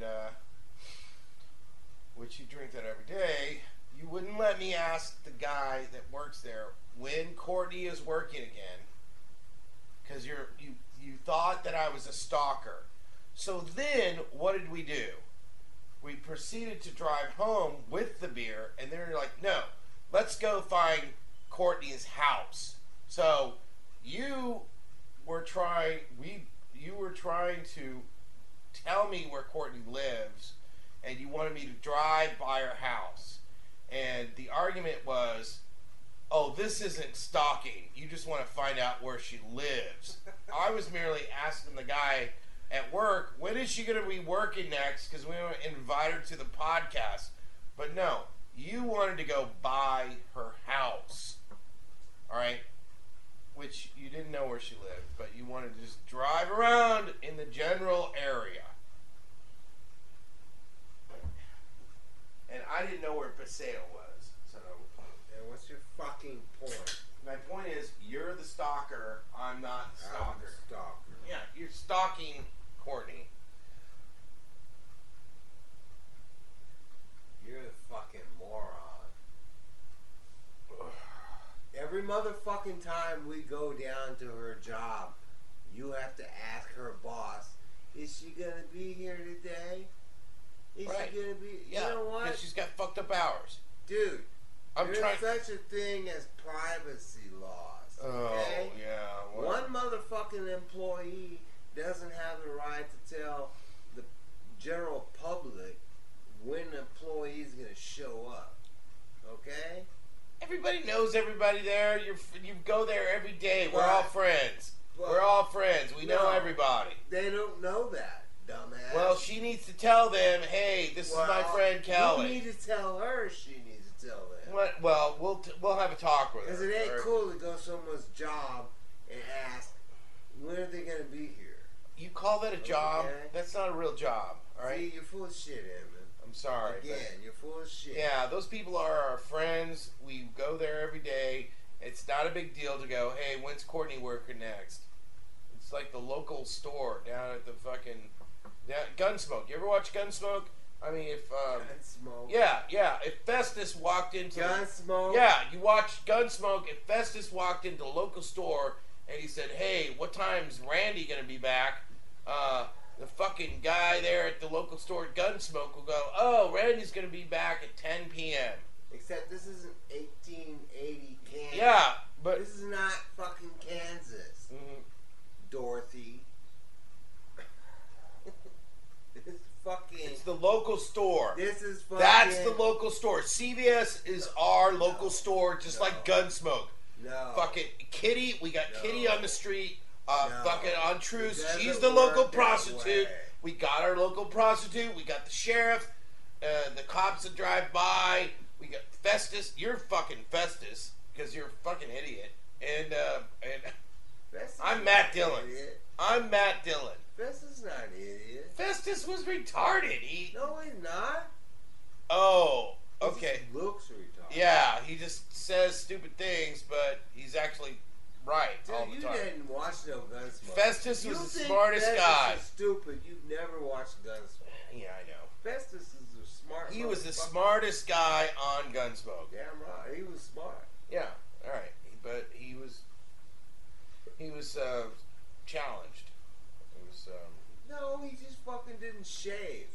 which you drink that every day. You wouldn't let me ask the guy that works there when Courtney is working again, because you thought that I was a stalker. So then, what did we do? We proceeded to drive home with the beer, and they're like, no, let's go find Courtney's house. So you were trying to tell me where Courtney lives, and you wanted me to drive by her house. And the argument was, oh, this isn't stalking. You just want to find out where she lives. I was merely asking the guy at work, when is she going to be working next? Because we want to invite her to the podcast. But no, you wanted to go by her house. All right? Which you didn't know where she lived, but you wanted to just drive around in the general area. And I didn't know where Paseo was. So, And what's your fucking point? my point is, you're the stalker. I'm not the stalker. I'm the stalker. Yeah, you're stalking Courtney. You're the fucking moron. Every motherfucking time we go down to her job, you have to ask her boss, is she gonna be here today? Is Right. she gonna be? Yeah, You know what? because she's got fucked up hours. Dude, I'm there's trying. such a thing as privacy laws. Okay? Oh yeah. Well, One motherfucking employee doesn't have the right to tell the general public when an employee is going to show up. Okay? everybody knows everybody there. You go there every day. We're all But- friends. but- We're all friends. We know No. everybody. They don't know that, dumbass. Well, she needs to tell them, hey, this is my friend Kelly. You need to tell her she needs to tell them. What? Well, we'll have a talk with her. Because it ain't all right? cool to go to someone's job and ask, when are they going to be here? You call that a job? Okay. That's not a real job. All right. See, you're full of shit, Evan. I'm sorry. but- Again, you're full of shit. Yeah, those people are our friends. We go there every day. It's not a big deal to go, hey, when's Courtney working next? It's like the local store down at the fucking Gunsmoke. You ever watch Gunsmoke? I mean, if Gunsmoke. yeah, if Festus walked into Gunsmoke. yeah, you watch Gunsmoke. If Festus walked into the local store and he said, hey, what time's Randy gonna be back? The fucking guy there at the local store at Gunsmoke will go, oh, Randy's gonna be back at 10 p.m. Except this isn't 1880 Kansas. Yeah, but This is not fucking Kansas, Dorothy. This is fucking. it's the local store. This is fucking. That's the local store. CVS is our local store, just like Gunsmoke. No. Fucking Kitty, we got No. Kitty on the street. No. Fucking on Truce, It she's doesn't the local work that prostitute. way. We got our local prostitute. We got the sheriff, the cops that drive by. We got Festus. You're fucking Festus because you're a fucking idiot. And Festus I'm is Matt not Dillon. an idiot. I'm Matt Dillon. Festus is not an idiot. Festus was retarded. No, he's not. Oh, He okay. just looks retarded. Yeah, he just says stupid things, but he's actually right all Dude, the you time. didn't watch no Gunsmoke. Festus You was the think smartest Festus guy. is stupid. You've never watched Gunsmoke. Yeah, I know. Festus is a smart He was the motherfucker. smartest guy on Gunsmoke. Damn right, he was smart. Yeah, all right, but he was challenged. It was No, he just fucking didn't shave.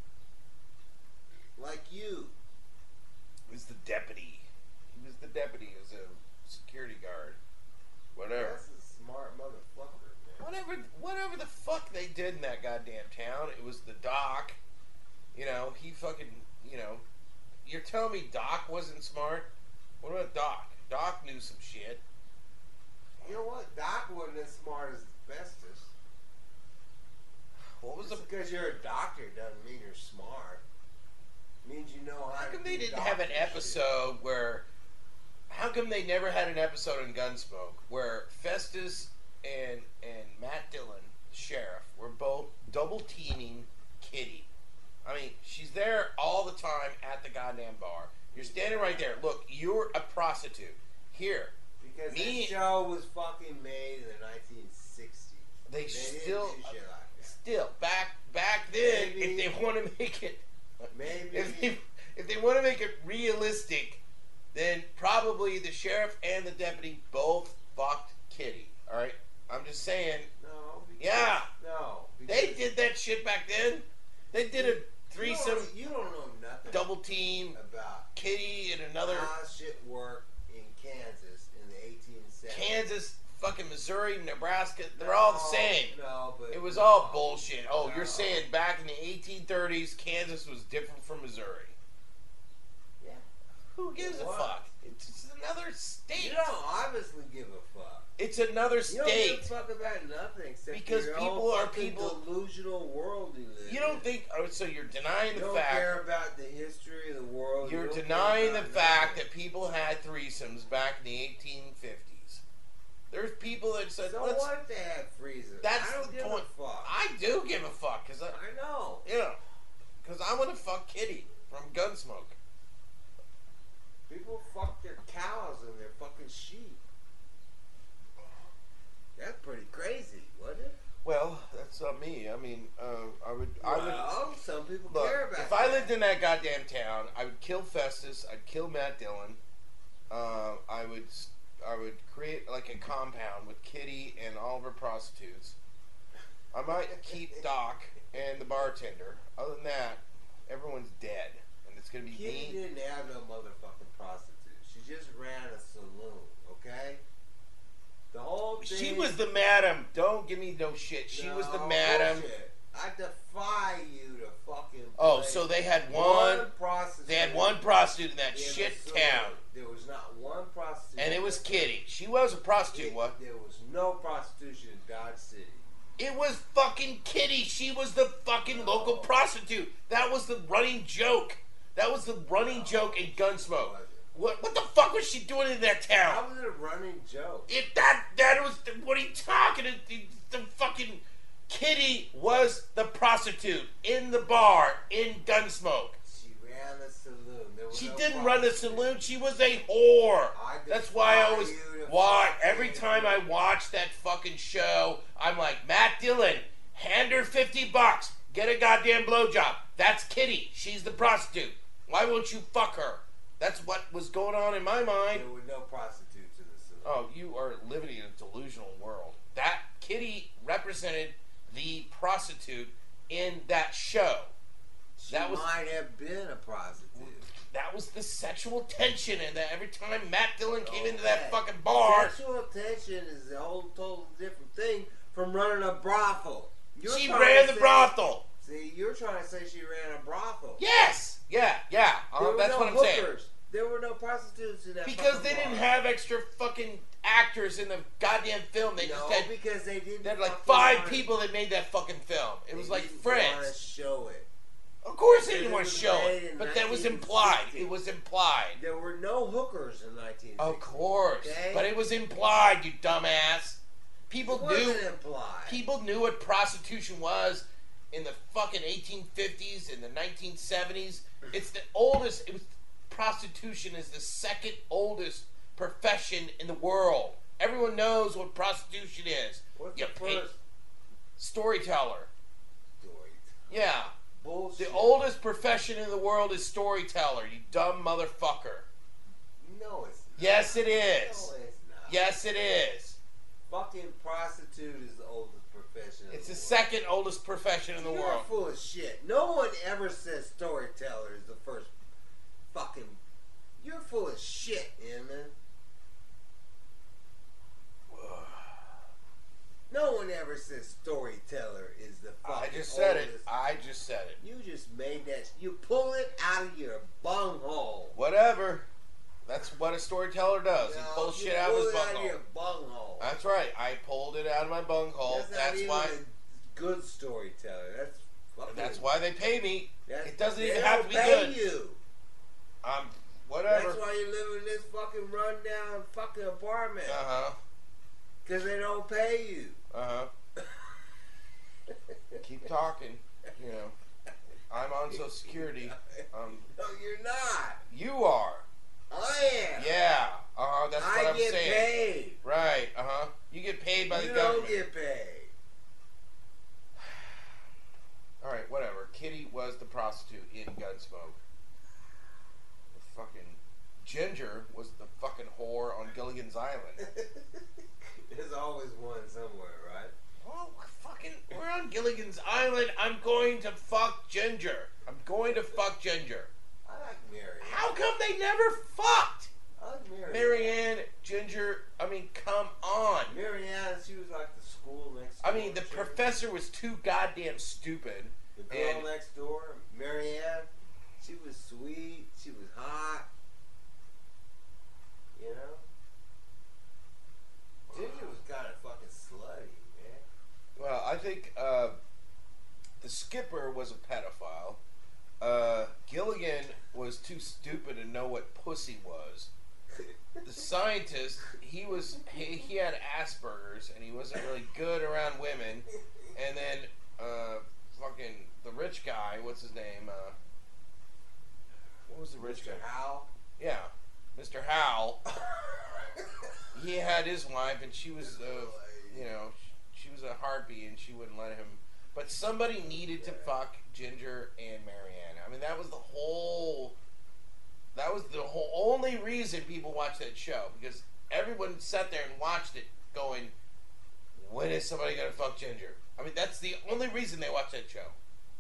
Like you. he was the deputy. He was the deputy. He was a security guard. Whatever. That's a smart motherfucker, man. Whatever the fuck they did in that goddamn town, it was the doc. You know, he fucking, you know, you're telling me Doc wasn't smart? What about Doc? Doc knew some shit. You know what? Doc wasn't as smart as Festus. What was the... Just because you're a doctor doesn't mean you're smart. It means you know how How to come do they didn't have an doctor shit. episode where... How come they never had an episode in Gunsmoke where Festus and Matt Dillon, the sheriff, were both double teaming Kitty? I mean, she's there all the time at the goddamn bar. You're standing right there. Look, you're a prostitute. Here. Because Me- the show was fucking made in the 1960s. They didn't still... do shit like that. Still, back then, Maybe- if they want to make it... Maybe. If they want to make it realistic, then probably the sheriff and the deputy both fucked Kitty. All right, I'm just saying. No. Because, Yeah. No. They because did that shit back then. They did a threesome, You don't know nothing double team, about Kitty and another how shit worked in Kansas in the 1870s. Kansas, fucking Missouri, Nebraska. They're all the same. No, but It was no. all bullshit. Oh, No. you're saying back in the 1830s, Kansas was different from Missouri. Yeah. Who gives a It was. fuck? It's just another state. You don't obviously give a fuck. It's another You don't give state. a fuck about nothing except Because your people own are fucking people- delusional world you live You in. don't think? Oh, so you're denying You the don't fact? care about the history of the world. You're You don't denying care the about fact nothing. that people had threesomes back in the 1850s. There's people that said, So "Let's." what if they have freezers? That's I don't the give point. a fuck. I do give a fuck because I know. because I want to fuck Kitty from Gunsmoke. People fuck their cows and their fucking sheep. That's pretty crazy, wasn't it? Well, that's not me. I mean, I would. Well, some people Look, care about if I that. lived in that goddamn town, I would kill Festus. I'd kill Matt Dillon. I would create like a compound with Kitty and all of her prostitutes. I might keep Doc and the bartender. Other than that, everyone's dead, and it's gonna be Kitty me. didn't have no motherfucking prostitute. She just ran a saloon, okay? The whole thing. She was the madam. Don't give me no shit. She was the madam. Bullshit. I defy you to fucking. Oh, play so they had one. prostitute. They had one prostitute in that in a shit saloon. town, There was not one prostitute. and it was Kitty. She was a prostitute. What? There was no prostitution in Dodge City. It was fucking Kitty. She was the fucking local prostitute. That was the running joke. That was the running joke in Gunsmoke. What the fuck was she doing in that How town? was it a running joke? That was what are you talking? The fucking Kitty was the prostitute in the bar in Gunsmoke. She ran the saloon. There was She no didn't run the prostitute. saloon. She was a whore. I That's why I defy always you to why fucking every time I watch that fucking show, I'm like, Matt Dillon, hand her $50, get a goddamn blowjob. That's Kitty. She's the prostitute. Why won't you fuck her? That's what was going on in my mind. There were no prostitutes in the saloon. Oh, you are living in a delusional world. That Kitty represented the prostitute in that show. She that was- might have been a prostitute. That was the sexual tension, and that every time Matt Dillon came into Okay. that fucking bar, Sexual tension is a whole total different thing from running a brothel. You're she trying ran to the say- brothel. See, you're trying to say she ran a brothel. Yes, yeah. There were That's no what I'm hookers. saying. There were no prostitutes in that Because fucking they didn't bar. have extra fucking actors in the goddamn film. They No, just had because they didn't. they had like fucking 5 wanna- people that made that fucking film. It was they like didn't Friends. wanna show it. Of course they Because didn't it want to was show made it, in but that was implied. 1960. It was implied. There were no hookers in 1960. Of course, Okay. but it was implied. You dumbass. People It knew. wasn't implied. People knew what prostitution was in the fucking 1850s and the 1970s. It's the oldest. Prostitution is the second oldest profession in the world. Everyone knows what prostitution is. What's You the pay- first Storyteller. story? Yeah. bullshit. The oldest profession in the world is storyteller, you dumb motherfucker. No, it's not. Yes, it No, is. it's not. Yes, it is. Fucking prostitute is the oldest profession. It's the the second oldest profession in the You're world. full of shit. No one ever says storyteller is the first fucking. You're full of shit, Inman. No one ever says storyteller is the fucking. I just said it. oldest. I just said it. You just made that. You pull it out of your bunghole. Whatever. That's what a storyteller does. He pulls shit out of his Pull it out of bunghole. your bunghole. That's right. I pulled it out of my bunghole. That's That's not why. even a good storyteller. That's fucking. That's why they pay me. It doesn't they even have don't to be pay good. you. Whatever. That's why you live in this fucking rundown fucking apartment. Uh huh. Because they don't pay you. Uh huh. Keep talking. You know, I'm on Social Security. No, you're not. You are. I am. Yeah. Uh huh. That's what I'm I get saying. paid. Right. Uh huh. You get paid by You the don't government. get paid. All right. Whatever. Kitty was the prostitute in Gunsmoke. The fucking Ginger was the fucking whore on Gilligan's Island. There's always one somewhere, right? Oh, fucking, we're on Gilligan's Island. I'm going to fuck Ginger. I'm going to fuck Ginger. I like Marianne. How come they never fucked? I like Marianne. Marianne, Ginger, I mean, come on. Marianne, she was like the school next I door. mean, the chick. professor was too goddamn stupid. The girl and- next door, Marianne, she was sweet. She was hot. You know? Ginger was kind of fucking slutty, man. Well, I think the skipper was a pedophile. Gilligan was too stupid to know what pussy was. The scientist, he had Asperger's and he wasn't really good around women. And then fucking the rich guy, what's his name? What was the rich guy? Hal. Yeah, Mr. Howell. He had his wife, and she was, you know, she was a harpy, and she wouldn't let him. But somebody needed to fuck Ginger and Marianne. I mean, that was the whole only reason people watched that show, because everyone sat there and watched it, going, "When is somebody gonna fuck Ginger?" I mean, that's the only reason they watched that show.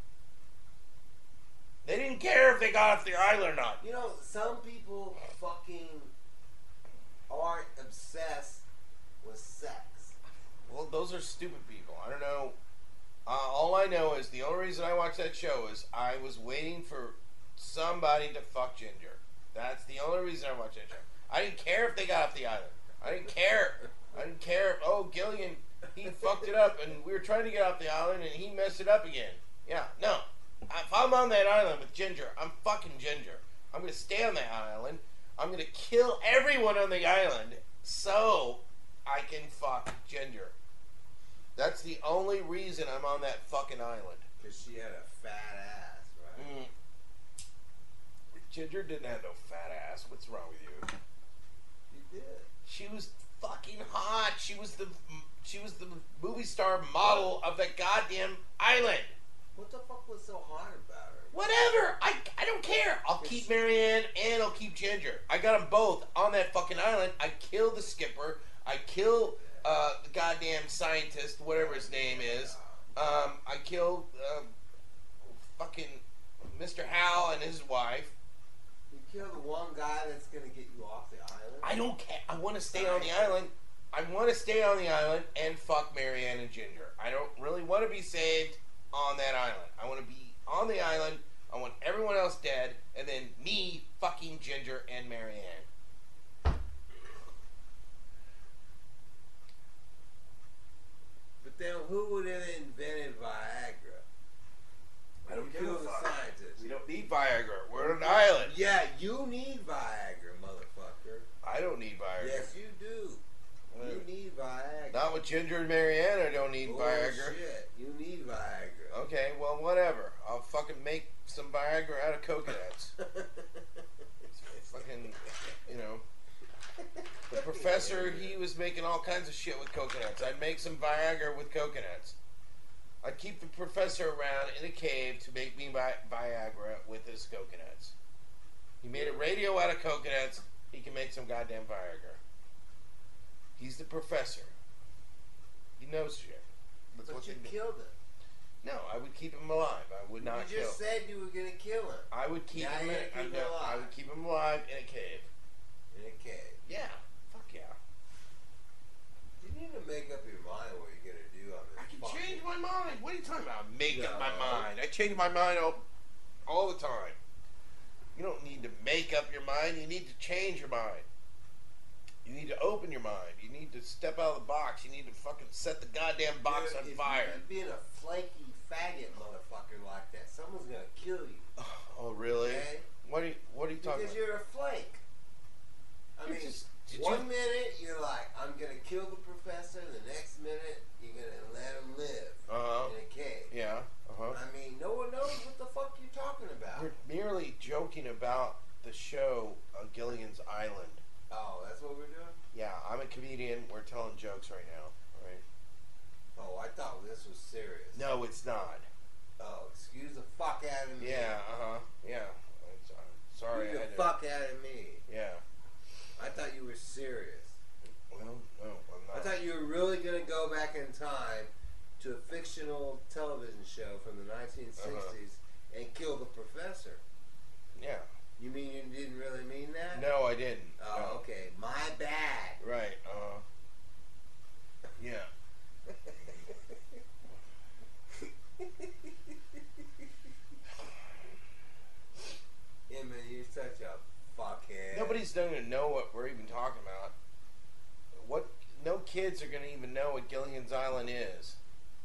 They didn't care if they got off the island or not. You know, some people fucking aren't obsessed with sex. Well, those are stupid people. I don't know. All I know is the only reason I watched that show is I was waiting for somebody to fuck Ginger. That's the only reason I watched that show. I didn't care if they got off the island. I didn't care. I didn't care. Oh, Gilligan, he fucked it up, and we were trying to get off the island, and he messed it up again. Yeah, no. If I'm on that island with Ginger, I'm fucking Ginger. I'm going to stay on that island. I'm going to kill everyone on the island so I can fuck Ginger. That's the only reason I'm on that fucking island. Because she had a fat ass, right? Ginger didn't have no fat ass. What's wrong with you? You did. She was fucking hot. She was the movie star model of the goddamn island. What the fuck was so hot about her? Whatever. I don't care. I'll keep Marianne and I'll keep Ginger. I got them both on that fucking island. I killed the skipper. I killed the goddamn scientist, whatever his name is. I killed fucking Mr. Hal and his wife. You killed the one guy that's gonna get you off the island? I don't care. I want to stay on the island. I want to stay on the island and fuck Marianne and Ginger. I don't really want to be saved on that island. I want to be on the island. I want everyone else dead, and then me fucking Ginger and Marianne. But then who would have invented Viagra? I don't give Kill a the fuck. scientist. We don't need Viagra. We're on an island. Yeah, you need Viagra, motherfucker. I don't need Viagra. Yes, you do. You need Viagra. Not with Ginger and Marianne. I don't need Viagra. Shit. You need Viagra. Okay, well, whatever. I'll fucking make some Viagra out of coconuts. Fucking, you know. The professor, he was making all kinds of shit with coconuts. I'd make some Viagra with coconuts. I'd keep the professor around in a cave to make me Viagra with his coconuts. He made a radio out of coconuts. He can make some goddamn Viagra. He's the professor. He knows shit. That's But what you they do. killed him. No, I would keep him alive. I would not You kill. just said you were gonna kill him I would keep Now him. you're gonna keep him alive. I would keep him alive in a cave. in a cave. Yeah. Fuck yeah. You need to make up your mind what you're gonna do on this. I can fucking- change my mind. What are you talking about? Make up my No. mind. I change my mind all the time. You don't need to make up your mind. You need to change your mind. You need to open your mind. You need to step out of the box. You need to fucking set the goddamn box Dude, on if fire. you keep being a flaky faggot motherfucker like that, someone's gonna kill you. Oh, really? Okay? What are you talking Because about? you're a flake. I You're mean, just- one minute you're like, I'm gonna kill the professor. The next minute you're gonna let him live Uh-huh. in a cave. Yeah. Uh-huh. I mean, no one knows what the fuck you're talking about. We're merely joking about the show Gilligan's Island. Oh, that's what we're doing? Yeah, I'm a comedian. We're telling jokes right now. Right? Oh, I thought this was serious. No, it's not. Oh, excuse the fuck out of me. Yeah, uh-huh. Yeah. I'm sorry. Excuse I the had to- fuck out of me. Yeah. I thought you were serious. Well, no, I'm not. I thought you were really going to go back in time to a fictional television show from the 1960s and kill the professor. Yeah. You mean you didn't really mean that? No, I didn't. Oh, No. okay. My bad. Right. Yeah. Yeah, man, you're such a fuckhead. Nobody's going to know what we're even talking about. No kids are going to even know what Gilligan's Island is.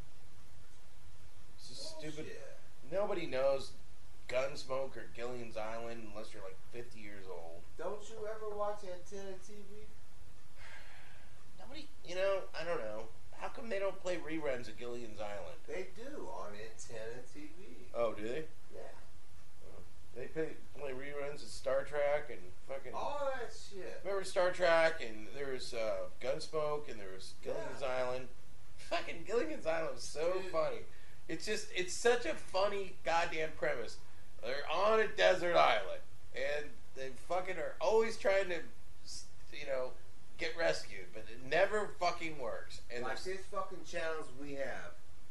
It's just stupid. Bullshit. Nobody knows Gunsmoke or Gilligan's Island unless you're like 50 years old. Don't you ever watch Antenna TV? Nobody, I don't know. How come they don't play reruns of Gilligan's Island? They do on Antenna TV. Oh, do they? Yeah. They play reruns of Star Trek and fucking... All that shit. Remember Star Trek, and there was Gunsmoke, and there was Gilligan's Island. Fucking Gilligan's Island was so Dude. funny. It's such a funny goddamn premise. They're on a desert island, and they fucking are always trying to, get rescued, but it never fucking works. And Like there's- these fucking channels we have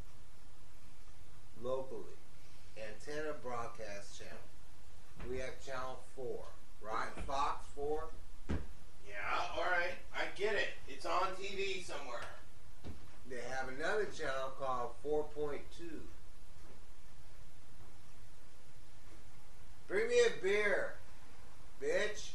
locally. Antenna Broadcast Channel. We have Channel 4, right? Fox 4. yeah, alright, I get it. It's on TV somewhere. They have another channel called 4.2. Bring me a beer, bitch.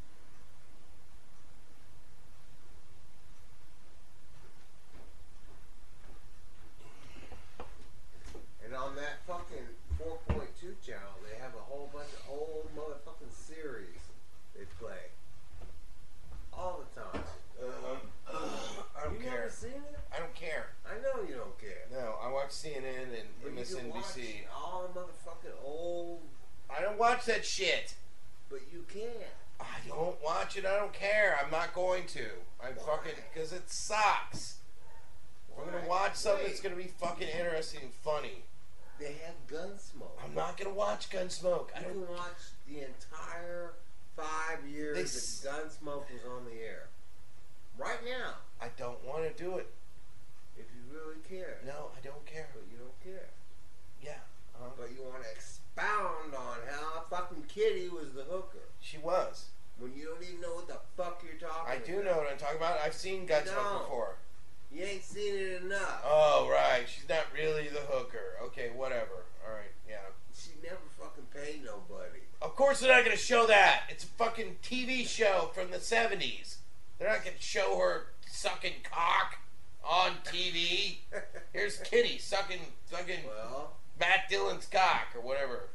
And on that fucking 4.2 channel, they have a whole bunch of old motherfucking series they play. All the time. I don't You care. never seen it? I don't care. I know you don't care. No, I watch CNN and But you can watch MSNBC. all the motherfucking old, I don't watch that shit. but you can. I don't watch it. I don't care. I'm not going to. I'm fucking because it sucks. If I'm gonna watch something that's gonna be fucking interesting and funny, They have Gunsmoke. I'm not gonna watch Gunsmoke. I You don't. can watch the entire 5 years They that Gunsmoke was on the air. Right now, I don't want to do it. if you really care. No, I don't care. But you don't care. Yeah. But you want to expound on how fucking Kitty was the hooker. She was. When you don't even know what the fuck you're talking I about. do know what I'm talking about. I've seen Gunsmoke No. before. You ain't seen it enough. Oh, right. She's not really the hooker. Okay, whatever. All right, yeah. She never fucking paid nobody. Of course they're not going to show that. It's a fucking TV show from the 70s. They're not going to show her sucking cock on TV. Here's Kitty sucking Well, Matt Dillon's cock or whatever.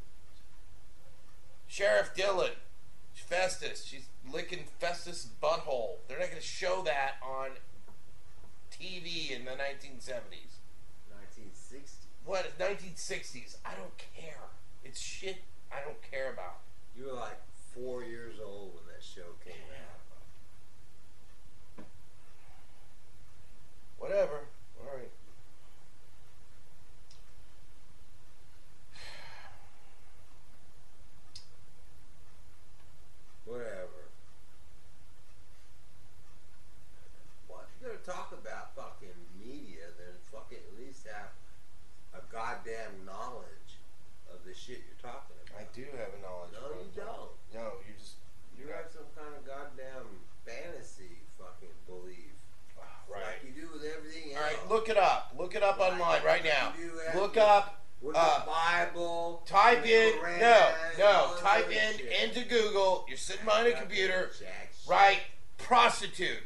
Sheriff Dillon. Festus. She's licking Festus' butthole. They're not going to show that on TV in the 1970s. 1960. What? 1960s. I don't care. It's shit I don't care about. You were like 4 years old when that show came out. Whatever. All right. about fucking media, then fucking at least have a goddamn knowledge of the shit you're talking about. I do have a knowledge. No, of you it. don't. No, you just. You have some kind of goddamn fantasy fucking belief. Right. Like you do with everything else. All right, look it up. Look it up Like- online right like now. you do everything Look up. with the Bible. Type the in Quran, no. all this Type other in shit. into Google. You're sitting behind a computer. Jack shit. Right, prostitute.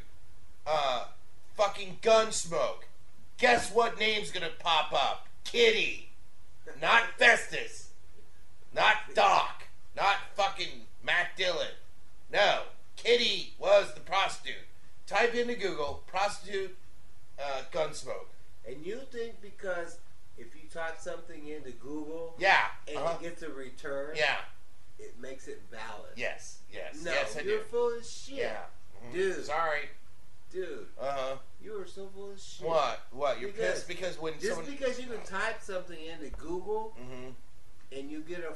Fucking Gunsmoke. Guess what name's gonna pop up? Kitty. Not Festus. Not Doc. Not fucking Matt Dillon. No. Kitty was the prostitute. Type into Google, prostitute, Gunsmoke. And you think because if you type something into Google Yeah. and it gets a return, Yeah. it makes it valid? Yes. Yes. No, yes, I you're do. full of shit. Yeah. Mhm. Dude. Sorry. Dude, Uh-huh. you are so full of shit. What? What? You're Because- pissed because when Just someone... because you can type something into Google Mm-hmm. and you get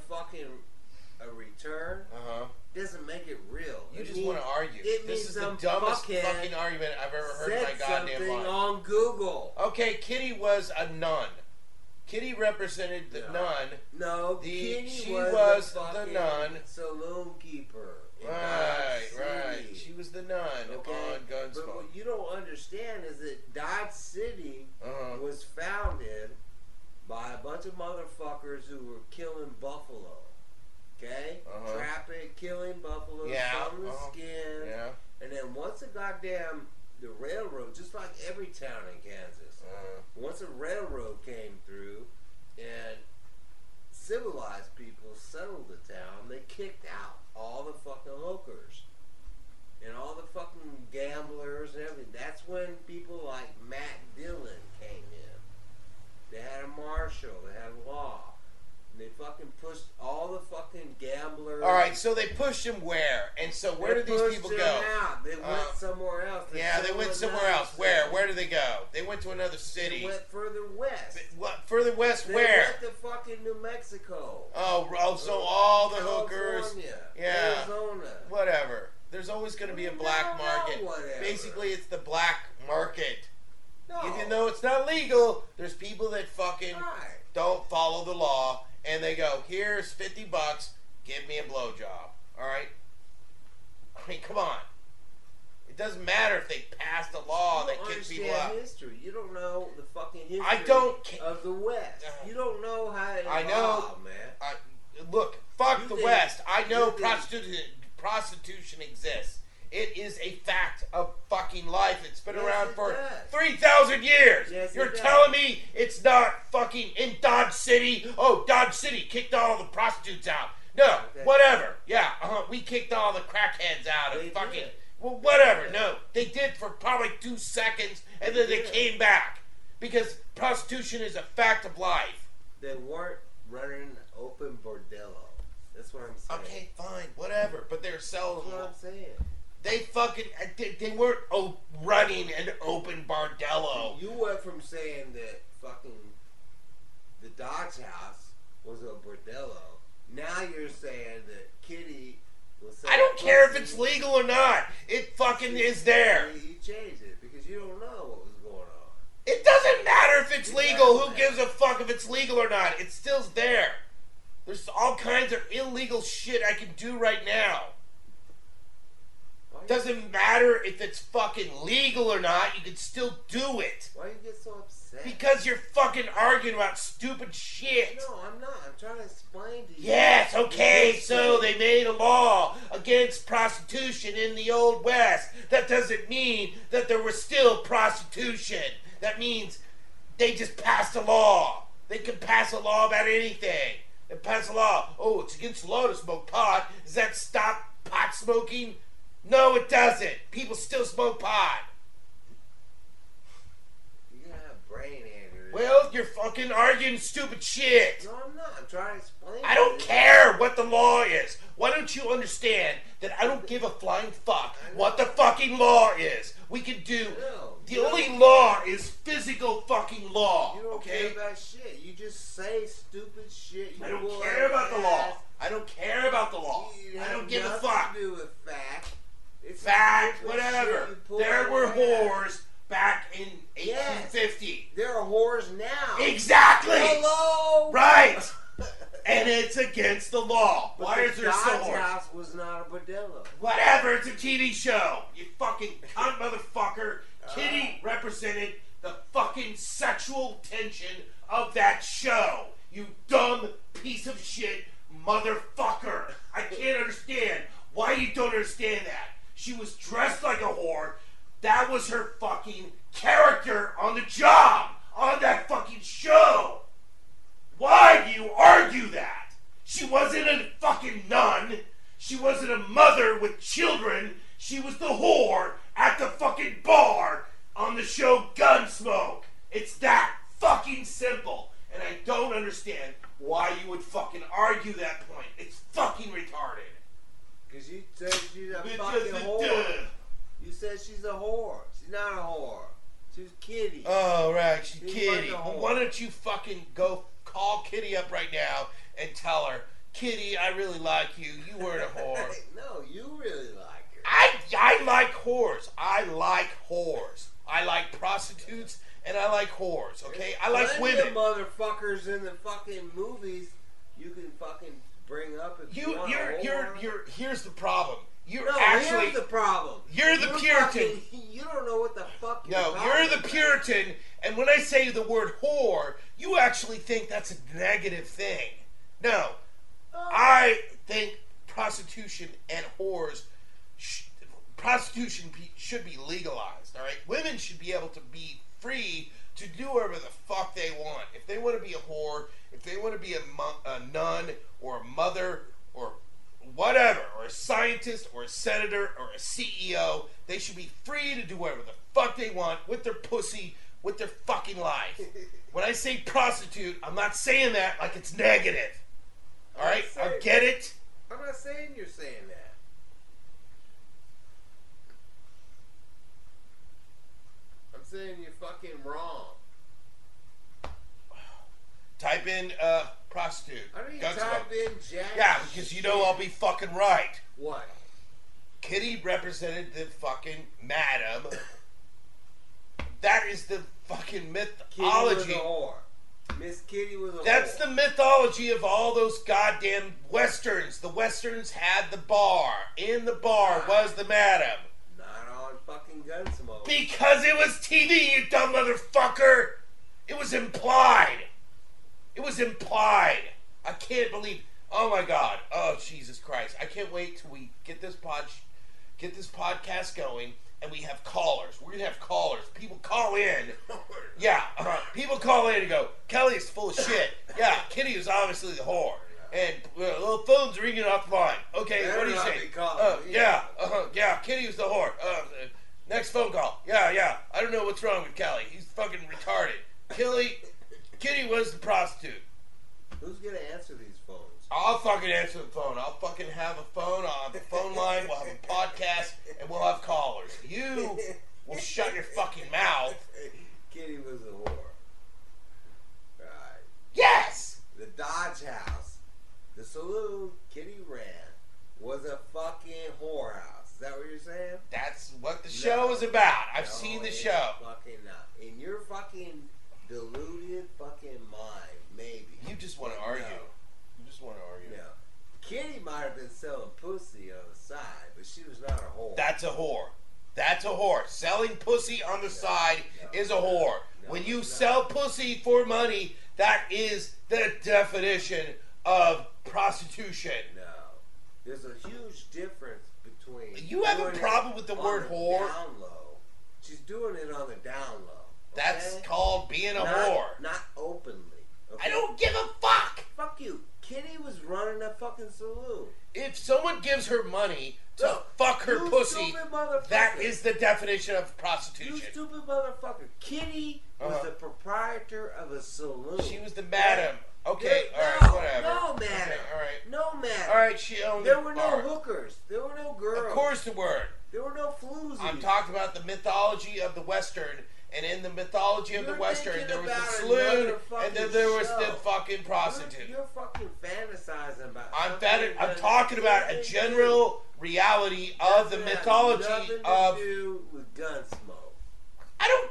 a return Uh-huh. doesn't make it real. You It just means- want to argue. it This means is the some dumbest fuckhead fucking argument I've ever heard in my said goddamn something life. on Google. Okay, Kitty was a nun. Kitty represented the No. nun. No, She Kitty was was the fucking nun. saloon keeper. in Right, Dodge right. City. She was the nun Okay, on but Gunsmoke. what you don't understand is that Dodge City Uh-huh. was founded by a bunch of motherfuckers who were killing buffalo. Okay? Uh-huh. Trapping, killing buffalo, Yeah, selling the uh-huh. skin. Yeah. And then once the railroad, just like every town in Kansas, once a railroad came through and civilized people settled the town, they kicked out all the fucking hookers and all the fucking gamblers and everything. That's when people like Matt Dillon came in. They had a marshal, they had law. And they fucking pushed all the fucking gamblers. All right, so they pushed him where? And so where did these people They pushed go? them out. They went somewhere else. Yeah, they went somewhere else. Where? Where did they go? They went to another city. They went further west. What? Further west? They where? went to fucking New Mexico. Oh, so all the hookers. California, Yeah. Arizona. Whatever. There's always going to be a black No, market. whatever. Basically, it's the black market. No. Even though it's not legal, there's people that fucking Right. don't follow the law, and they go, here's $50, give me a blowjob. All right? I mean, come on. It doesn't matter if they passed a law You that don't kicks people understand out. history. You don't know the fucking history I don't of the West. You don't know how it I evolved, know. man. Look, fuck You the think- West. I know you think- prostitution exists. It is a fact of fucking life. It's been Yes, around it for does. 3,000 years. Yes, it You're does. telling me it's not fucking in Dodge City? Oh, Dodge City kicked all the prostitutes out. No, Okay. whatever. Yeah, we kicked all the crackheads out. They And fucking, did. well, whatever. did. No, they did for probably 2 seconds, and then they did. came back. Because prostitution is a fact of life. They weren't running open bordello. That's what I'm saying. Okay, fine, whatever. But they're That's selling what them. I'm saying. They fucking they weren't running an open bordello. You went from saying that fucking the Dodge House was a bordello. Now you're saying that Kitty was. I don't care if it's legal or not. It fucking is there. You changed it because you don't know what was going on. It doesn't matter if it's It legal. does Who gives a fuck if it's legal or not? It's still there. There's all kinds of illegal shit I can do right now. Why Doesn't matter if it's fucking legal or not. You can still do it. Why you get so upset? Because you're fucking arguing about stupid shit. No, I'm not. I'm trying to explain to you. Yes, okay, You so say- they made a law against prostitution in the Old West. That doesn't mean that there was still prostitution. That means they just passed a law. They can pass a law about anything. They pass a law. Oh, it's against the law to smoke pot. Does that stop pot smoking? No, it doesn't. People still smoke pot. You're gonna have brain aneurysm. Well, you're fucking arguing stupid shit. No, I'm not. I'm trying to explain. I to don't you. care what the law is. Why don't you understand that I don't give a flying fuck what the fucking law is? We can do. No, The you only don't- law is physical fucking law. You don't Okay? care about shit. You just say stupid shit. You I don't pull care out about the your law. ass. I don't care about the law. You I have don't give a nothing fuck. to do with fact. It's Fact, stupid whatever. shit you pull There out were your ass. whores back in Yes. 1850. There are whores now. Exactly. Hello. Right. And it's against the law. But Why the is there so Dodge horse? House was not a bordello. Whatever, it's a TV show. You fucking cunt motherfucker. Kitty represented the fucking sexual tension of that show. You dumb piece of shit motherfucker. I can't understand why you don't understand that. She was dressed like a whore. That was her fucking character on the job, on that fucking show. Why do you argue that? She wasn't a fucking nun. She wasn't a mother with children. She was the whore at the fucking bar on the show Gunsmoke. It's that fucking simple. And I don't understand why you would fucking argue that point. It's fucking retarded. Because you said she's a fucking whore. You said she's a whore. She's not a whore. She's Kitty. Oh, right, she's Kitty. like a whore. Well, why don't you fucking go call Kitty up right now and tell her, Kitty, I really like you. You weren't a whore. No, you really like her. I like whores. I like whores. I like prostitutes and I like whores, okay? I like Plenty women. of motherfuckers in the fucking movies you can fucking bring up if you want a whore. Here's the problem. You're No, actually, here's the problem. you're the Puritan. fucking- you don't know what the fuck you're No, talking you're the about. Puritan, and when I say the word whore, you actually think that's a negative thing. No, I think prostitution and whores, should be legalized, all right? Women should be able to be free to do whatever the fuck they want. If they want to be a whore, if they want to be a nun or a mother or whatever, or a scientist or a senator or a CEO, they should be free to do whatever the fuck they want with their pussy, with their fucking life. When I say prostitute, I'm not saying that like it's negative. All right? I get it. I'm not saying you're saying that. I'm saying you're fucking wrong. Type in prostitute. I don't even Gunsmoke. type in jack. Yeah, because you know I'll be fucking right. What? Kitty represented the fucking madam. That is the fucking Kitty mythology. was a whore. Miss Kitty was a whore. That's the mythology of all those goddamn westerns. The westerns had the bar. In the bar was the madam. Not on fucking Gunsmoke. Because it was TV, you dumb motherfucker. It was implied. It was implied. I can't believe. Oh my God. Oh Jesus Christ. I can't wait till we get this podcast going and we have callers. We're gonna have callers. People call in. Yeah. People call in and go, Kelly's full of shit. Yeah. Kitty is obviously the whore. And little phone's ringing off the line. Okay. Better what do you not say? be calling me. Yeah. Kitty was the whore. Next phone call. Yeah. I don't know what's wrong with Kelly. He's fucking retarded. Kitty was the prostitute. Who's gonna answer these phones? I'll fucking answer the phone. I'll fucking have a phone. I'll have a phone line. We'll have a podcast, and we'll have callers. You will shut your fucking mouth. Kitty was a whore. Right. Yes! The Dodge House, the saloon Kitty ran, was a fucking whorehouse. Is that what you're saying? That's what the show is about. I've seen the it's show. Fucking not. In your fucking deluded fucking mind, maybe. You just want to argue. No. You just want to argue. No. Kitty might have been selling pussy on the side, but she was not a whore. That's a whore. That's a whore. Selling pussy on the side is a whore. When you sell pussy for money, that is the definition of prostitution. No. There's a huge difference between. You have a doing it problem with the on word the whore? Down low. She's doing it on the down low. That's okay? called being a not, whore. Not openly. Okay? I don't give a fuck. Fuck you. Kitty was running a fucking saloon. If someone gives her money to No, fuck her you pussy, stupid motherfucker. that is the definition of You prostitution. stupid motherfucker. Kitty was the proprietor of a saloon. She was the madam. Okay, No, alright, whatever. No, madam. Okay, alright. No, madam. Alright, she owned There the were bar. no hookers. There were no girls. Of course there were. There were no floozies. I'm talking about the mythology of the Western, and in the mythology of the You're Western, thinking there was the about saloon, another and then fucking there was show. the fucking prostitute. You're fucking fantasizing about. I'm talking about a general reality of the mythology nothing of. to do with Gunsmoke. I don't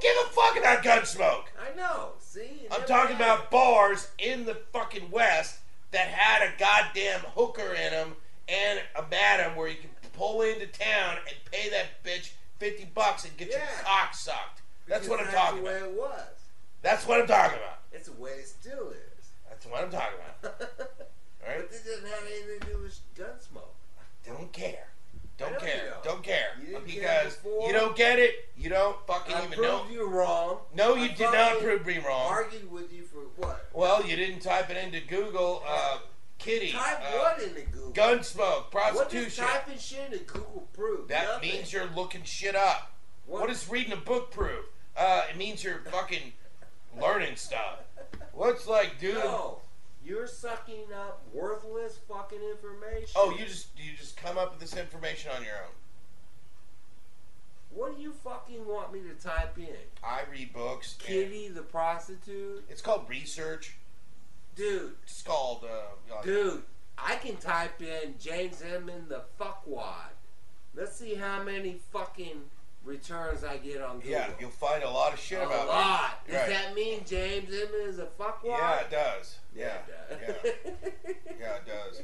give a fuck about Gunsmoke. I know. See, I'm talking about bars in the fucking West that had a goddamn hooker in them and a madam where you can pull into town and pay that bitch $50 and get your cock sucked. That's what I'm talking about. That's the way it was. That's what I'm talking about. It's the way it still is. That's what I'm talking about. All right? But this doesn't have anything to do with Gunsmoke. Don't care. I know Don't care. you don't. Don't care. You didn't care Because before. you don't get it. You don't fucking I even know. proved you wrong. No, I you did not fucking prove me wrong. Argued with you for what? Well, you didn't type it into Google, kitty. Type what into Google? Gunsmoke, What does prostitution. typing shit into Google prove? That Nothing. means you're looking shit up. What does reading a book prove? It means you're fucking learning stuff. What's like, dude? No, you're sucking up worthless fucking information. Oh, you just come up with this information on your own. What do you fucking want me to type in? I read books. and Kitty the prostitute? It's called research. Dude, It's called. dude, I can type in James Inman the fuckwad. Let's see how many fucking returns I get on Google. Yeah, you'll find a lot of shit a about lot. me. Does Right. that mean James Inman is a fuckwad? Yeah, it does. Yeah, it yeah, does. yeah, it does.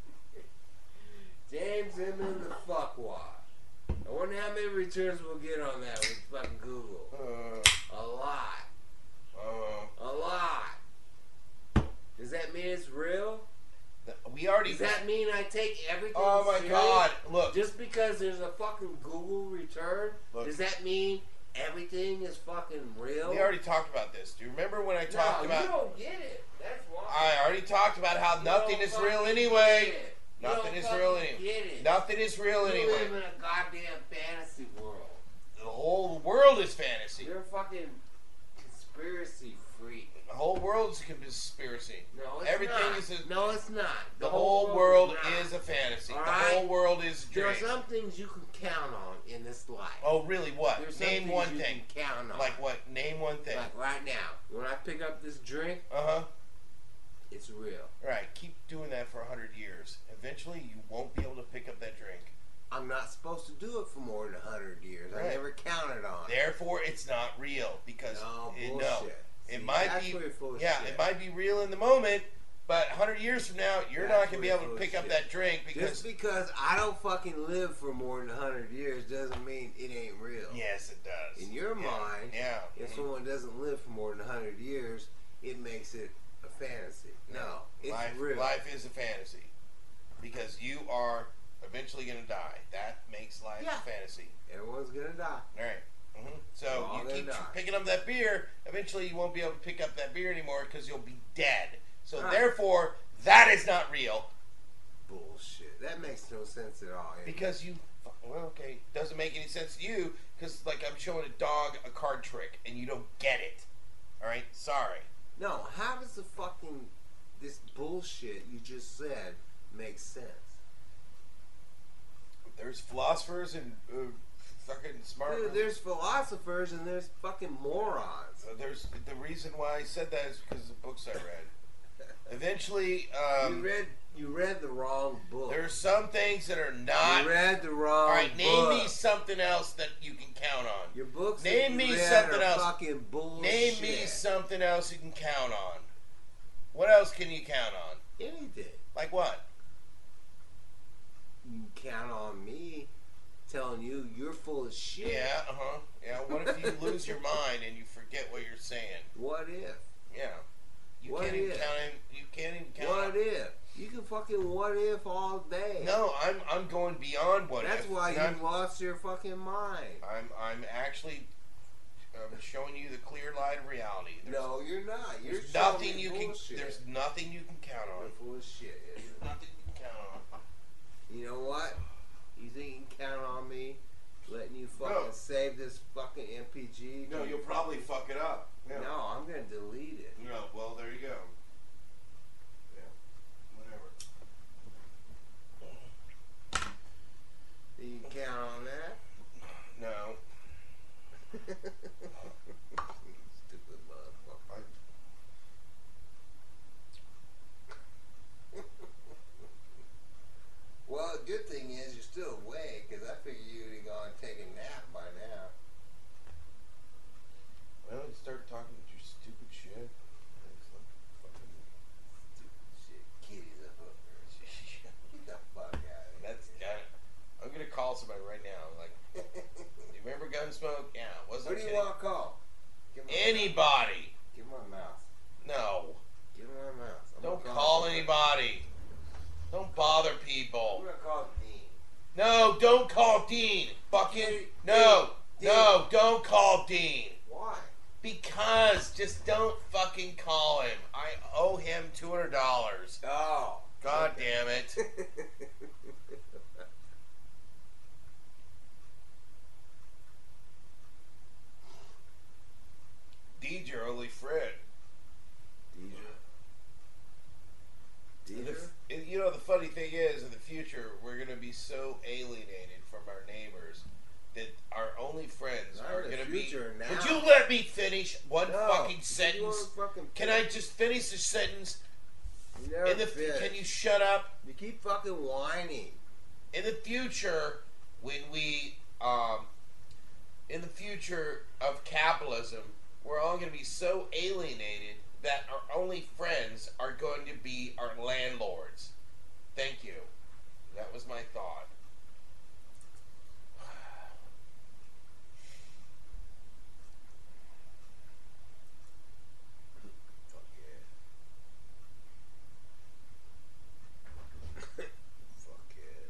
James Inman the fuckwad. I wonder how many returns we'll get on that with fucking Google. A lot. A lot. Does that mean it's real? We already. Does that mean I take everything Oh my serious? God! Look, Just because there's a fucking Google return, Look. does that mean everything is fucking real? we already talked about this. Do you remember when I talked no, about? you don't get it. That's why. I already talked about how You nothing don't is real fucking anyway. get it. You Nothing don't is fucking real anyway. get it. Nothing is real You anyway. live in a goddamn fantasy world. The whole world is fantasy. You're a fucking conspiracy freak. The whole world is a conspiracy. No, it's Everything not. is a. No, it's not. The whole world not. is a fantasy. All The right? whole world is a There are dream. some things you can count on in this life. Oh, really? What? There's some Name things one you thing. can count on. Like what? Name one thing. Like right now, when I pick up this drink, Uh huh. it's real. Right. Keep doing that for 100 years. Eventually, you won't be able to pick up that drink. I'm not supposed to do it for more than 100 years. I Right. never counted on it. Therefore, it's not real because No, no, bullshit. it See, might that's be. where you're full of Yeah, shit. it might be real in the moment, but 100 years from now, you're That's not going to be where able you're to pick full up of that shit. drink because. Just because I don't fucking live for more than 100 years doesn't mean it ain't real. Yes, it does. In your Yeah. mind, Yeah. if Mhm. someone doesn't live for more than 100 years, it makes it a fantasy. No, it's life, real. Life is a fantasy because you are eventually going to die. That makes life Yeah. a fantasy. Everyone's gonna die. All right. We're So all you gonna keep die. picking up that beer. Eventually, you won't be able to pick up that beer anymore because you'll be dead. So Right. therefore, that is not real Bullshit. That makes no sense at all. because you. Well, okay, doesn't make any sense to you because like I'm showing a dog a card trick and you don't get it. All right. Sorry. No, how does the fucking this bullshit you just said make sense? There's philosophers and fucking smart. Dude, there's philosophers and there's fucking morons. There's the reason why I said that is because of the books I read. Eventually, You read the wrong book. there's some things that are not. You read the wrong All right, name book. me something else that you can count on. Your books Name that you me read something are else. Fucking bullshit. Name me something else you can count on. What else can you count on? Anything. Like what? You can count on me telling you you're full of shit. Yeah, yeah. What if you lose your mind and you forget what you're saying? What if? Yeah. You What can't even if? count. You can't even count. What on. if? You can fucking what if all day. No, I'm going beyond what That's if. why And you lost your fucking mind. I'm actually showing you the clear light of reality. No, you're not. You're There's showing nothing me you can. bullshit. There's nothing you can count on. You're full of shit. There's nothing you can count on. You know what? You think you can count on me letting you fucking No. save this fucking MPG? No, you'll probably fuck it up. Yeah. No, I'm gonna delete it. No. Well, there you go. Yeah. Whatever. You can count on that? No. Stupid motherfucker. Well, the good thing is you're still awake, because I figured you'd have gone and taken a nap by now. you want to call? Give me Anybody. Give me my mouse. No. Give me my mouse. I'm Don't gonna call somebody. anybody. Don't bother I'm people. gonna call Dean. No, don't call Dean. Fucking Dean. no. Dean. No, don't call Dean. Why? Because just don't fucking call him. I owe him $200. Oh. God damn it. Deed's your only friend. Deidre? You know, the funny thing is, in the future, we're going to be so alienated from our neighbors that our only friends Not are in the going to be... future, now. Would you let me finish one No. fucking You sentence? wanna fucking Can I just finish the sentence? You never finish. Can you shut up? You keep fucking whining. In the future, when we, in the future of capitalism, we're all going to be so alienated that our only friends are going to be our landlords. Thank you. That was my thought. Fuck yeah. Fuck yeah.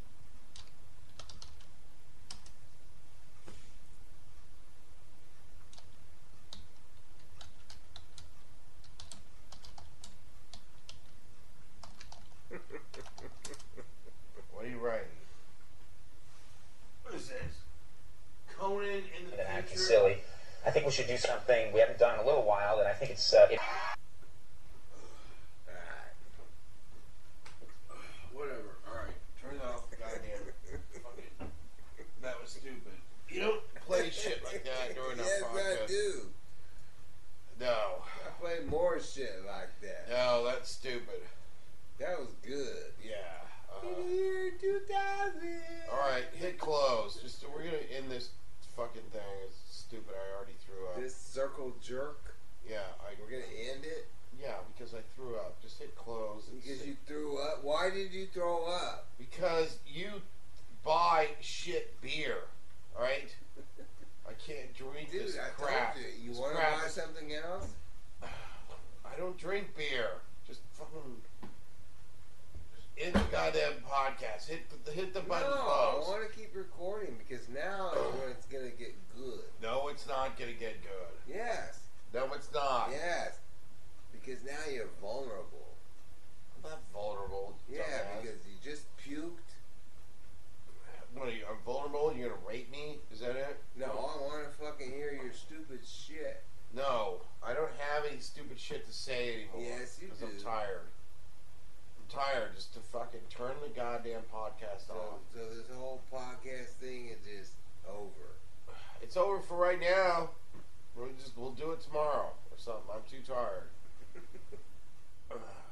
What are you writing? What is this? Conan in the And acting future? silly. I think we should do something we haven't done in a little while, and I think it's Alright. Whatever. Alright. Turn it off. Goddamn. Fuck it. That was stupid. You don't play shit like that during our Yes, podcast. I do. No. I play more shit like that. No, that's stupid. That was good. Yeah. In the year 2000. Alright, hit close. Just we're gonna end this fucking thing. It's stupid. I already threw up. This circle jerk. Yeah, We're gonna end it yeah, because I threw up. Just hit close. and because sit- you threw up. Why did you throw up? Because you buy shit beer. Alright? I can't drink Dude, this I crap. told you. You This want to crap buy is- something else? I don't drink beer. Just fucking hit the goddamn podcast. Hit the button No, I close. want to keep recording because now is when it's gonna get good. No, it's not gonna get good. Yes, No, it's not. yes, because now you're vulnerable. I'm not vulnerable. Yeah, dumbass. because you just puked. What are you? I'm vulnerable. You're gonna rape me? Is that it? No, I want to fucking hear your stupid shit. No, I don't have any stupid shit to say anymore. Yes, you I'm do. tired. I'm tired just to fucking turn the goddamn podcast off. So this whole podcast thing is just over. It's over for right now. We'll do it tomorrow or something. I'm too tired.